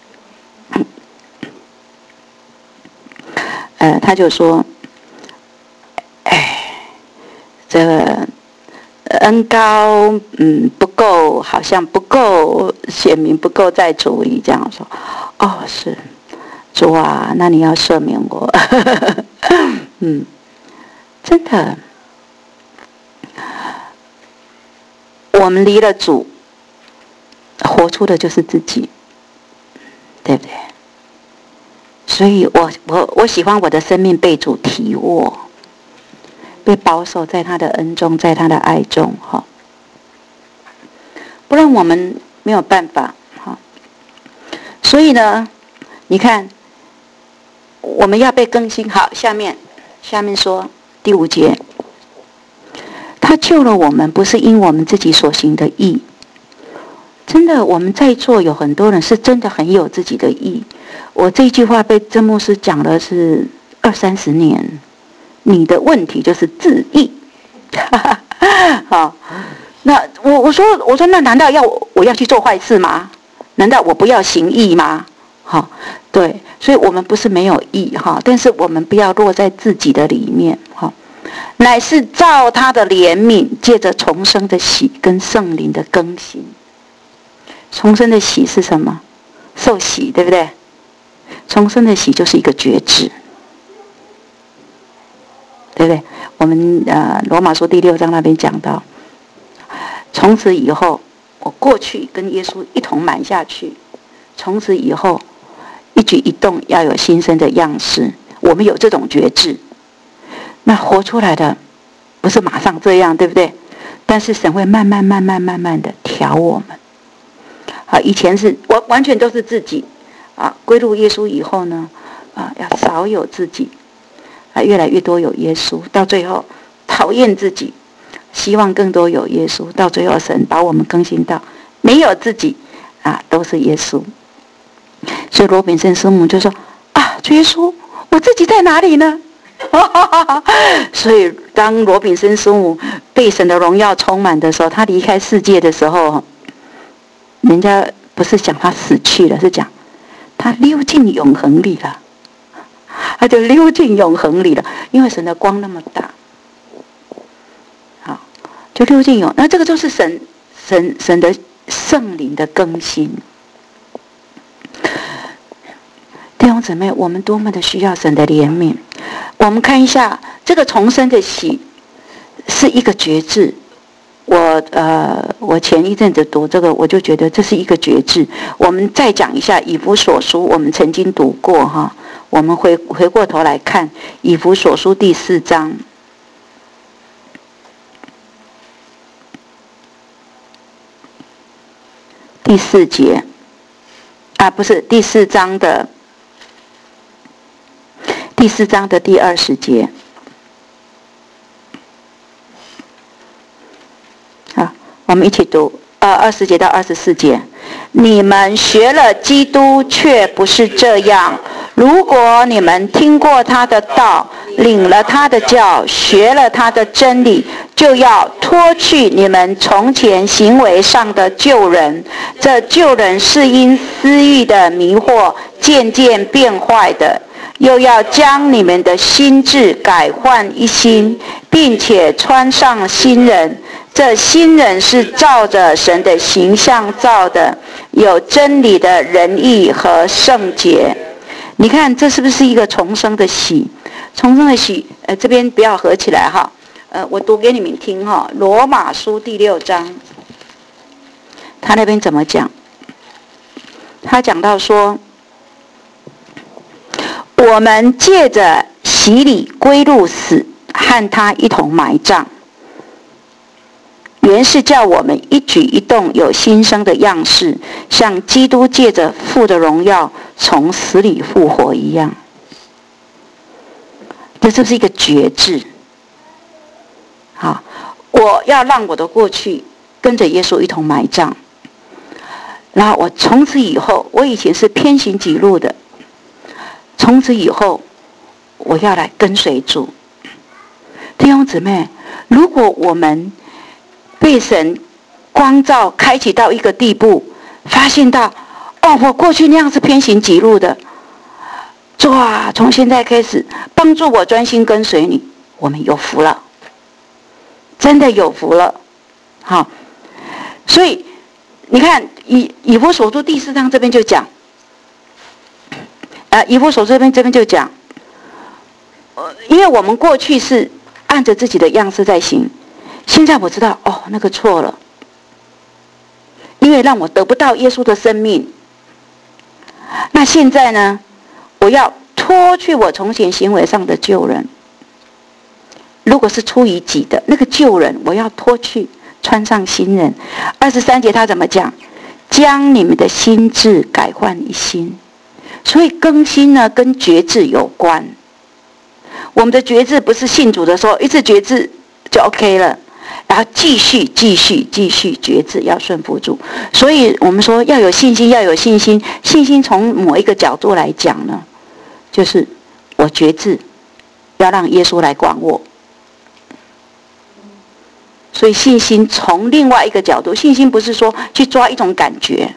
呃，他就说，哎，这个恩膏嗯不够，好像不够显明，不够在主里这样说。哦，是主啊，那你要赦免我。嗯，真的。我们离了主，活出的就是自己，对不对？所以我我我喜欢我的生命被主提握，被保守在他的恩中，在他的爱中哈。不然我们没有办法哈。所以呢，你看，我们要被更新。好，下面下面说第五节。他救了我们，不是因我们自己所行的义。真的，我们在座有很多人是真的很有自己的义。我这句话被曾牧师讲的是二三十年，你的问题就是自义。好，那我我说我说那难道要我要去做坏事吗？难道我不要行义吗？好，对，所以我们不是没有义哈，但是我们不要落在自己的里面哈，乃是照他的怜悯，借着重生的喜跟圣灵的更新。重生的喜是什么？受洗，对不对？重生的喜就是一个觉知，对不对？我们呃罗马书第六章那边讲到，从此以后，我过去跟耶稣一同满下去，从此以后。一举一动要有新生的样式，我们有这种觉知，那活出来的不是马上这样，对不对？但是神会慢慢慢慢慢慢的调我们。啊，以前是完完全都是自己啊，归入耶稣以后呢，啊，要少有自己，啊，越来越多有耶稣，到最后讨厌自己，希望更多有耶稣，到最后神把我们更新到没有自己啊，都是耶稣。所以罗炳生师母就说啊，主耶稣，我自己在哪里呢？所以当罗炳生师母被神的荣耀充满的时候，他离开世界的时候，人家不是讲他死去了，是讲他溜进永恒里了，他就溜进永恒里了，因为神的光那么大，好，就溜进永。那这个就是神神神的圣灵的更新。弟兄姊妹，我们多么的需要神的怜悯。我们看一下这个重生的喜是一个觉知。我呃，我前一阵子读这个，我就觉得这是一个觉知。我们再讲一下以弗所书，我们曾经读过哈。我们回回过头来看以弗所书第四章，第四节啊，不是第四章的。第四章的第二十节，好，我们一起读，呃，二十节到二十四节。你们学了基督，却不是这样。如果你们听过他的道，领了他的教，学了他的真理，就要脱去你们从前行为上的旧人。这旧人是因私欲的迷惑，渐渐变坏的。又要将你们的心志改换一新，并且穿上新人。这新人是照着神的形象造的，有真理的仁义和圣洁。你看这是不是一个重生的喜？重生的喜，呃，这边不要合起来哈，呃，我读给你们听哈。罗马书第六章，他那边怎么讲？他讲到说，我们借着洗礼归入死，和他一同埋葬，原是叫我们一举一动有新生的样式，像基督借着父的荣耀从死里复活一样。这是不是一个觉知？好，我要让我的过去跟着耶稣一同埋葬，然后我从此以后，我以前是偏行己路的，从此以后我要来跟随主。弟兄姊妹，如果我们被神光照开启到一个地步，发现到哦，我过去那样是偏行己路的，主啊，从现在开始帮助我专心跟随你，我们有福了，真的有福了。好，所以你看以以弗所书第四章这边就讲，呃，以弗所书这边这边就讲，呃，因为我们过去是按着自己的样式在行，现在我知道哦，那个错了，因为让我得不到耶稣的生命。那现在呢，我要脱去我从前行为上的旧人。如果是出于己的那个旧人，我要脱去，穿上新人。二十三节他怎么讲？将你们的心志改换一新。所以更新呢，跟觉志有关。我们的觉志不是信主的时候一次觉志就 OK 了，然后继续继续继续觉志，要顺服主。所以我们说要有信心，要有信心。信心从某一个角度来讲呢，就是我觉志要让耶稣来管我。所以信心从另外一个角度，信心不是说去抓一种感觉。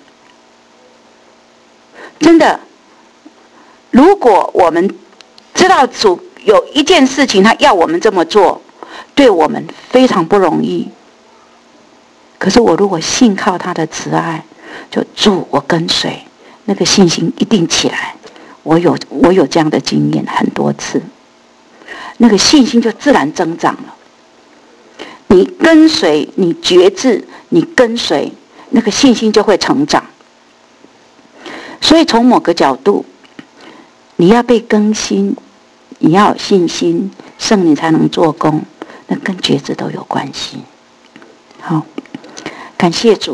真的，如果我们知道主有一件事情他要我们这么做，对我们非常不容易，可是我如果信靠他的慈爱，就主我跟随，那个信心一定起来。我有我有这样的经验很多次，那个信心就自然增长了。你跟随，你觉知，你跟随，那个信心就会成长。所以从某个角度，你要被更新，你要有信心，圣灵才能做工，那跟觉知都有关系。好，感谢主。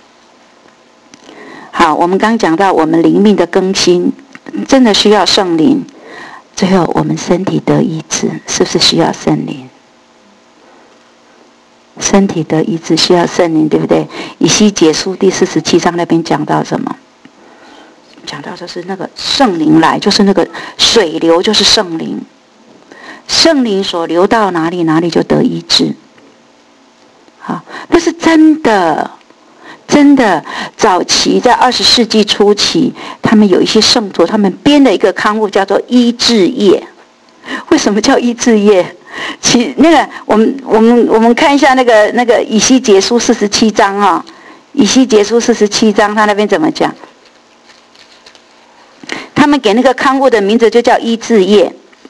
好，我们刚讲到我们灵命的更新，真的需要圣灵。最后，我们身体得医治，是不是需要圣灵？身体得医治需要圣灵，对不对？以西结书第四十七章那边讲到什么？讲到就是那个圣灵来，就是那个水流，就是圣灵。圣灵所流到哪里，哪里就得医治。好，那是真的，真的。早期在二十世纪初期，他们有一些圣徒，他们编了一个刊物叫做《医治业》。为什么叫医治业？其那个，我们我们我们看一下那个那个以西结书四十七章哈、哦，以西结书四十七章，他那边怎么讲？他们给那个刊物的名字就叫医治业，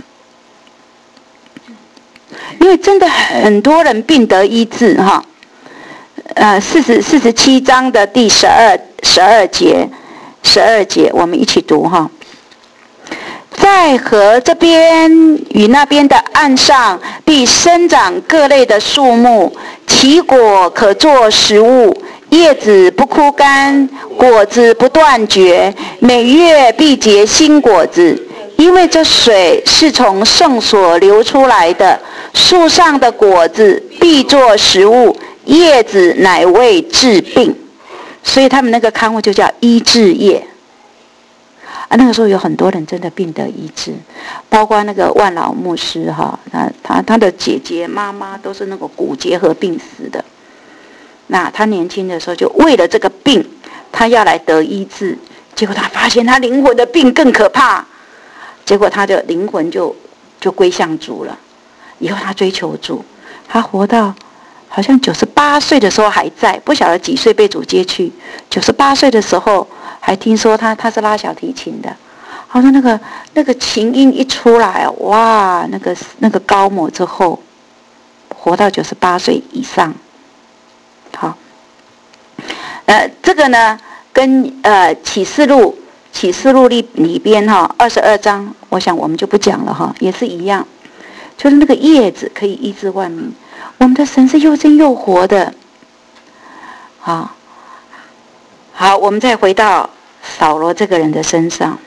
因为真的很多人病得医治哈。呃，四十四十七章的第十二十二节，十二节我们一起读哈。在河这边与那边的岸上，必生长各类的树木，其果可作食物，叶子不枯干，果子不断绝，每月必结新果子。因为这水是从圣所流出来的，树上的果子必作食物，叶子乃为治病。所以他们那个刊物就叫医治业。啊，那个时候有很多人真的病得医治，包括那个万老牧师哈，他他他的姐姐妈妈都是那个骨结核病死的。那他年轻的时候就为了这个病，他要来得医治，结果他发现他灵魂的病更可怕，结果他的灵魂就就归向主了。以后他追求主，他活到好像九十八岁的时候还在，不晓得几岁被主接去。九十八岁的时候，还听说他他是拉小提琴的，他说那个那个琴音一出来，哇，那个那个高某之后，活到九十八岁以上。好，呃，这个呢，跟呃启示录启示录里里边哈二十二章，我想我们就不讲了哈，也是一样，就是那个叶子可以医治万民。我们的神是又真又活的。好，好，我们再回到扫罗这个人的身上。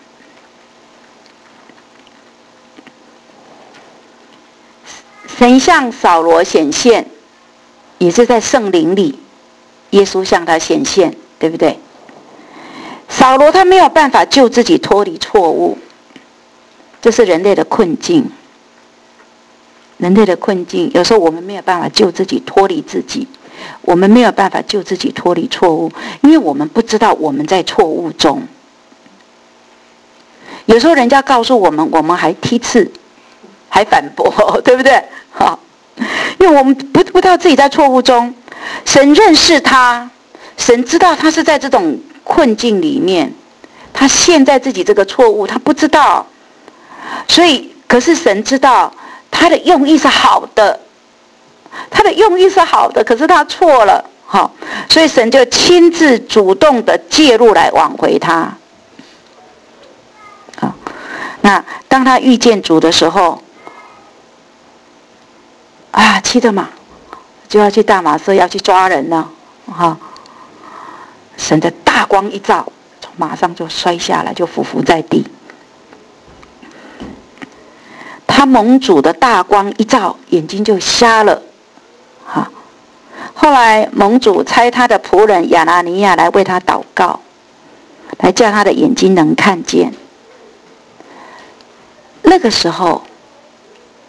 神向扫罗显现，也是在圣灵里，耶稣向他显现，对不对？扫罗他没有办法救自己脱离错误，这是人类的困境。人类的困境，有时候我们没有办法救自己脱离自己，我们没有办法救自己脱离错误，因为我们不知道我们在错误中。有时候人家告诉我们，我们还踢刺，还反驳，对不对？好，因为我们不不知道自己在错误中。神认识他，神知道他是在这种困境里面，他陷在自己这个错误，他不知道。所以，可是神知道。他的用意是好的，他的用意是好的，可是他错了，好，所以神就亲自主动的介入来挽回他。好，那当他遇见主的时候，啊，骑着马就要去大马色，要去抓人了，哈，神的大光一照，从马上就摔下来，就伏伏在地。他蒙主的大光一照，眼睛就瞎了。好，后来蒙主差他的仆人亚拿尼亚来为他祷告，来叫他的眼睛能看见。那个时候，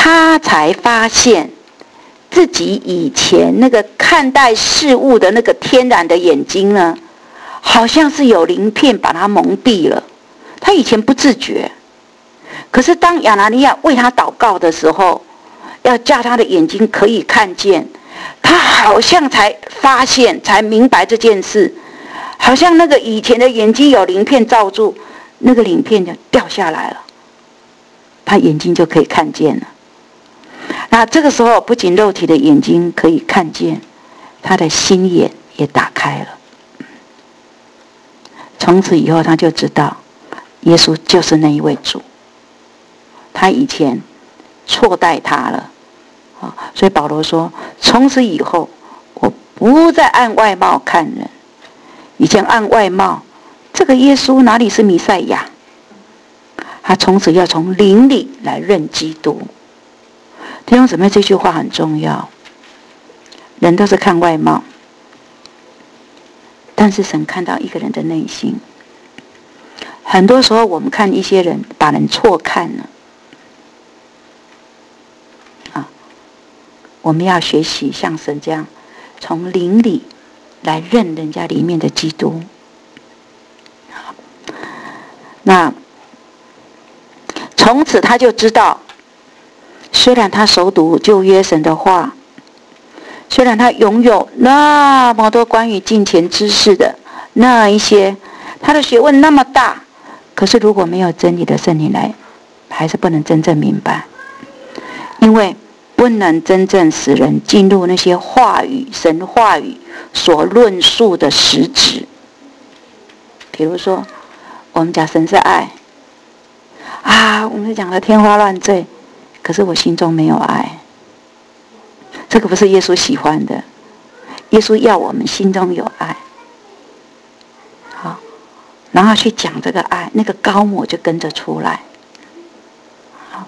他才发现自己以前那个看待事物的那个天然的眼睛呢，好像是有鳞片把他蒙蔽了。他以前不自觉，可是当亚拿尼亚为他祷告的时候，要叫他的眼睛可以看见，他好像才发现，才明白这件事，好像那个以前的眼睛有鳞片罩住，那个鳞片就掉下来了，他眼睛就可以看见了。那这个时候不仅肉体的眼睛可以看见，他的心眼也打开了。从此以后他就知道耶稣就是那一位主，他以前错待他了。所以保罗说，从此以后我不再按外貌看人。以前按外貌，这个耶稣哪里是弥赛亚？他从此要从灵里来认基督。弟兄姊妹，这句话很重要。人都是看外貌，但是神看到一个人的内心。很多时候我们看一些人，把人错看了。啊，我们要学习像神这样，从灵里来认人家里面的基督。那从此他就知道，虽然他熟读旧约神的话，虽然他拥有那么多关于金钱知识的那一些，他的学问那么大，可是如果没有真理的圣灵来，还是不能真正明白，因为不能真正使人进入那些话语、神话语所论述的实质。比如说，我们讲神是爱啊，我们讲的天花乱坠，可是我心中没有爱，这个不是耶稣喜欢的。耶稣要我们心中有爱，好，然后去讲这个爱，那个高模就跟着出来。好，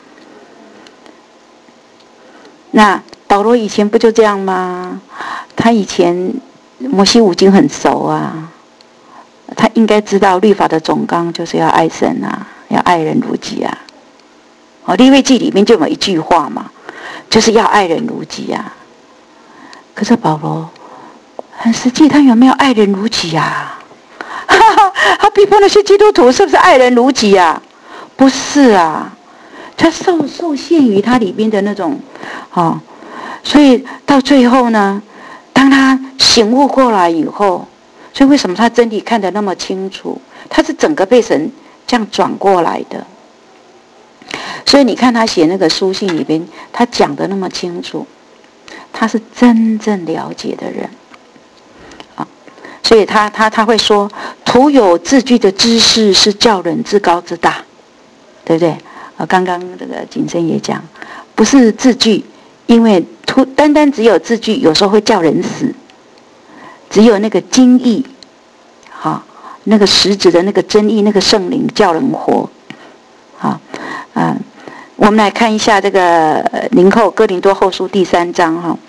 那保罗以前不就这样吗？他以前摩西五经很熟啊，他应该知道律法的总纲就是要爱神啊，要爱人如己啊。哦，利未记里面就有一句话嘛，就是要爱人如己啊。可是保罗很实际，他有没有爱人如己啊？他批判那些基督徒是不是爱人如己啊？不是啊，他受受限于他里边的那种，哦，所以到最后呢，当他醒悟过来以后，所以为什么他真理看得那么清楚？他是整个被神这样转过来的。所以你看他写那个书信里边，他讲得那么清楚，他是真正了解的人啊。所以他他他会说，徒有字句的知识是叫人自高自大，对不对？啊，刚刚这个景生也讲，不是字句，因为突单单只有字句，有时候会叫人死。只有那个经义，好，那个实质的那个真义，那个圣灵叫人活。好，嗯、呃，我们来看一下这个林后哥林多后书第三章哈。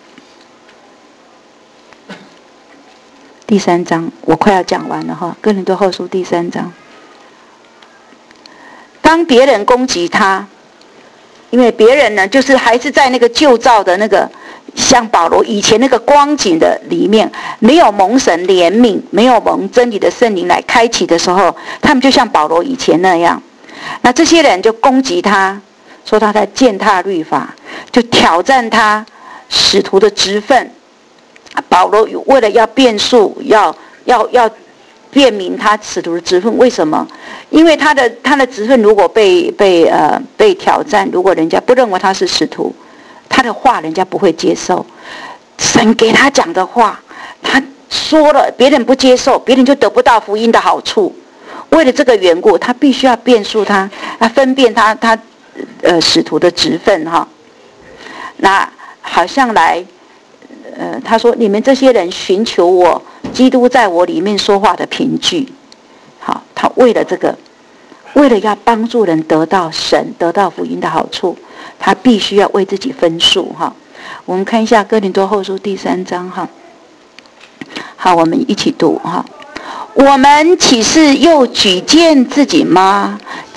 第三章我快要讲完了哈，哥林多后书第三章。当别人攻击他，因为别人呢，就是还是在那个旧造的那个。像保罗以前那个光景的里面，没有蒙神怜悯，没有蒙真理的圣灵来开启的时候，他们就像保罗以前那样。那这些人就攻击他，说他在践踏律法，就挑战他使徒的职分。保罗为了要辩述，要要要辩明他使徒的职分，为什么？因为他的他的职分如果被被呃被挑战，如果人家不认为他是使徒，他的话人家不会接受。神给他讲的话，他说了，别人不接受，别人就得不到福音的好处。为了这个缘故，他必须要辩述他，啊，分辨他他呃使徒的职分哈。那好像来呃他说，你们这些人寻求我基督在我里面说话的凭据。好，他为了这个，为了要帮助人得到神得到福音的好处，他必须要为自己分数哈。我们看一下哥林多后书第三章哈。好，我们一起读哈。我们岂是又举荐自己吗？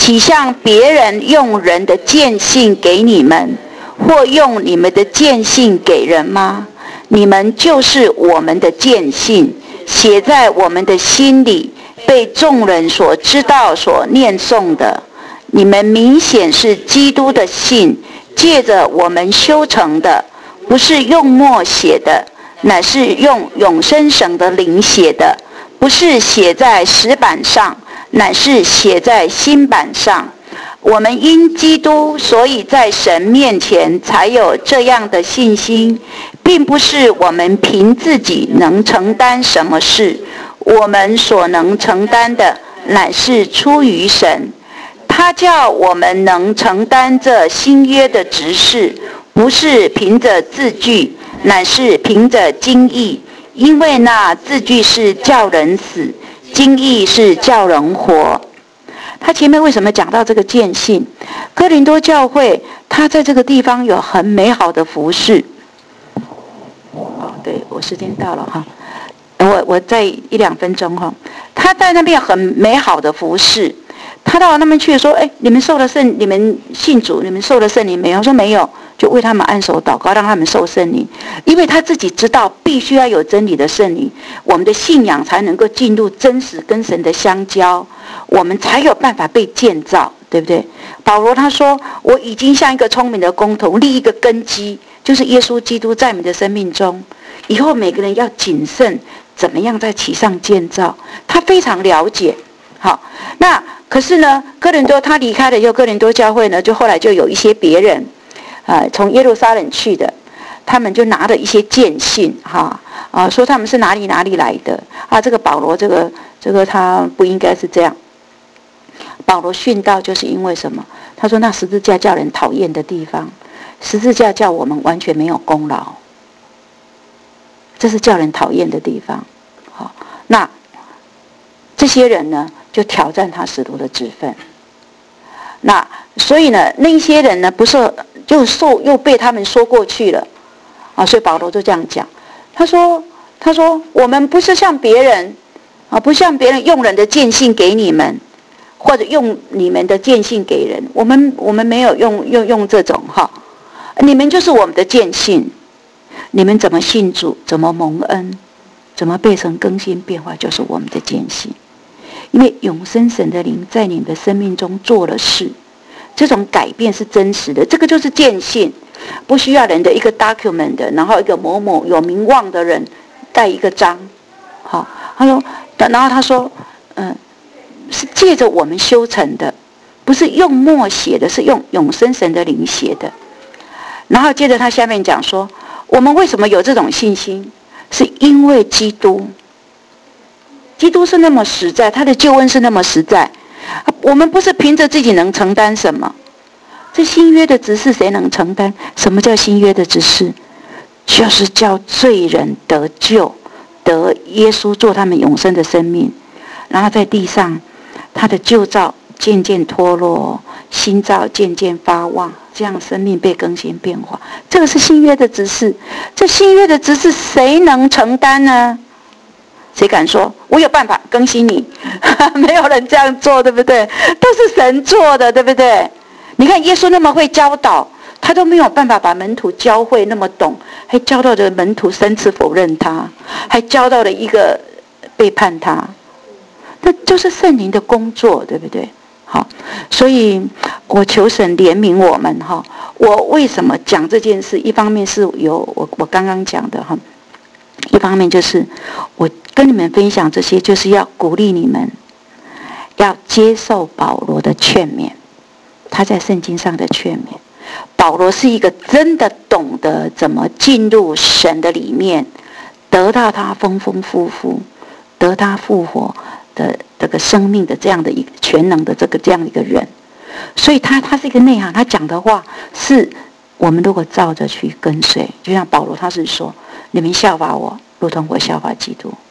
岂像别人用人的见信给你们，或用你们的见信给人吗？你们就是我们的见信，写在我们的心里，被众人所知道、所念诵的。你们明显是基督的信，借着我们修成的，不是用墨写的，乃是用永生神的灵写的，不是写在石板上，乃是写在心板上。我们因基督，所以在神面前才有这样的信心，并不是我们凭自己能承担什么事，我们所能承担的乃是出于神。他叫我们能承担这新约的职事，不是凭着字句，乃是凭着经意，因为那字句是叫人死，经意是叫人活。他前面为什么讲到这个见信？哥林多教会他在这个地方有很美好的服事。哦，对，我时间到了哈，我我再一两分钟哈。他在那边很美好的服事，他到那边去说：“哎，你们受了圣，你们信主，你们受了圣灵没有？”说没有，就为他们按手祷告，让他们受圣灵。因为他自己知道，必须要有真理的圣灵，我们的信仰才能够进入真实跟神的相交。我们才有办法被建造，对不对？保罗他说：“我已经像一个聪明的工头，立一个根基，就是耶稣基督在你的生命中。以后每个人要谨慎，怎么样在其上建造。”他非常了解。好，那可是呢，哥林多他离开了以后，哥林多教会呢，就后来就有一些别人，呃，从耶路撒冷去的，他们就拿了一些见信，哈啊，说他们是哪里哪里来的啊？这个保罗，这个这个他不应该是这样。保罗殉道就是因为什么？他说那十字架叫人讨厌的地方，十字架叫我们完全没有功劳，这是叫人讨厌的地方。好，那这些人呢，就挑战他使徒的职分。那所以呢，那些人呢，不是就受又被他们说过去了啊，所以保罗就这样讲，他说他说我们不是像别人啊，不像别人用人的见信给你们，或者用你们的见信给人，我们我们没有用用用这种哈，你们就是我们的见信，你们怎么信主，怎么蒙恩，怎么被神更新变化，就是我们的见信。因为永生神的灵在你们的生命中做了事，这种改变是真实的，这个就是见信，不需要人的一个 document， 然后一个某某有名望的人带一个章。好，他说，然后他说，嗯。是借着我们修成的，不是用墨写的，是用永生神的灵写的。然后接着他下面讲说，我们为什么有这种信心？是因为基督，基督是那么实在，他的救恩是那么实在。我们不是凭着自己能承担什么，这新约的职事谁能承担？什么叫新约的职事？就是叫罪人得救，得耶稣做他们永生的生命，然后在地上。他的旧造渐渐脱落，新造渐渐发旺，这样生命被更新变化。这个是新约的职事，这新约的职事谁能承担呢？谁敢说我有办法更新你？没有人这样做，对不对？都是神做的，对不对？你看耶稣那么会教导，他都没有办法把门徒教会那么懂，还教到的门徒三次否认他，还教到了一个背叛他。这就是圣灵的工作，对不对？好，所以我求神怜悯我们哈。我为什么讲这件事？一方面是有我我刚刚讲的哈，一方面就是我跟你们分享这些，就是要鼓励你们要接受保罗的劝勉，他在圣经上的劝勉。保罗是一个真的懂得怎么进入神的里面，得到他丰丰富富，得他复活的这个生命的这样的一个全能的这个这样的一个人，所以他他是一个内行，他讲的话是我们如果照着去跟随，就像保罗他是说，你们效法我，如同我效法基督。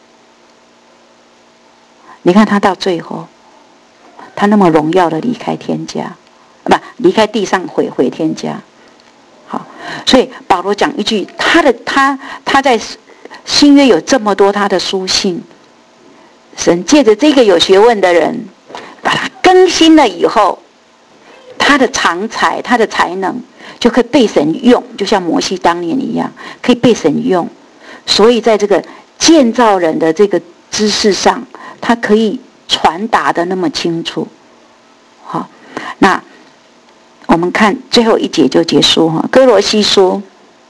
你看他到最后，他那么荣耀的离开天家，不离开地上回回天家。好，所以保罗讲一句，他的他他在新约有这么多他的书信。神借着这个有学问的人，把他更新了以后，他的长才、他的才能就可以被神用，就像摩西当年一样，可以被神用。所以在这个建造人的这个知识上，他可以传达的那么清楚。好，那我们看最后一节就结束哈，哥罗西书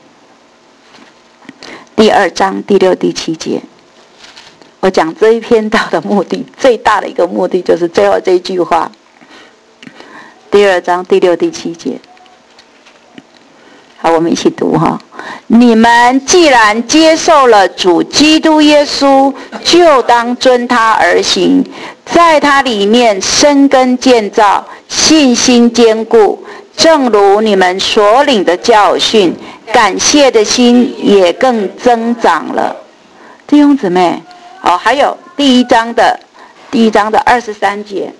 第二章第六、第七节。我讲这一篇道的目的，最大的一个目的就是最后这一句话，第二章第六、第七节。好，我们一起读哈。你们既然接受了主基督耶稣，就当遵他而行，在他里面生根建造，信心坚固，正如你们所领的教训，感谢的心也更增长了。弟兄姊妹，好，还有第一章的第一章的二十三节。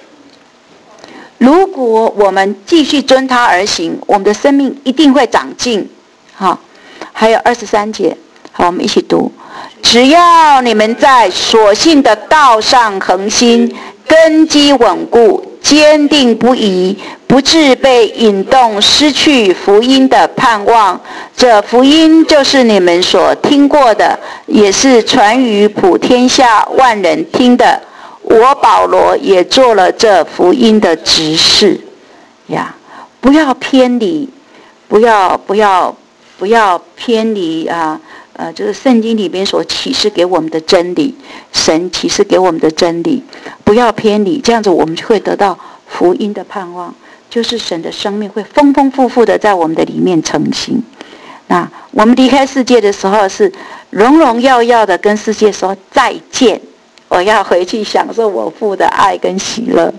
如果我们继续遵他而行，我们的生命一定会长进。好，还有二十三节，好，我们一起读。只要你们在所信的道上恒心，根基稳固，坚定不移，不致被引动失去福音的盼望。这福音就是你们所听过的，也是传于普天下万人听的。我保罗也做了这福音的执事呀，不要偏离，不要不要不要偏离啊！呃，就是圣经里面所启示给我们的真理，神启示给我们的真理，不要偏离，这样子我们就会得到福音的盼望，就是神的生命会丰丰富富的在我们的里面成型。那我们离开世界的时候，是荣荣耀耀的跟世界说再见。我要回去享受我父的爱跟喜乐。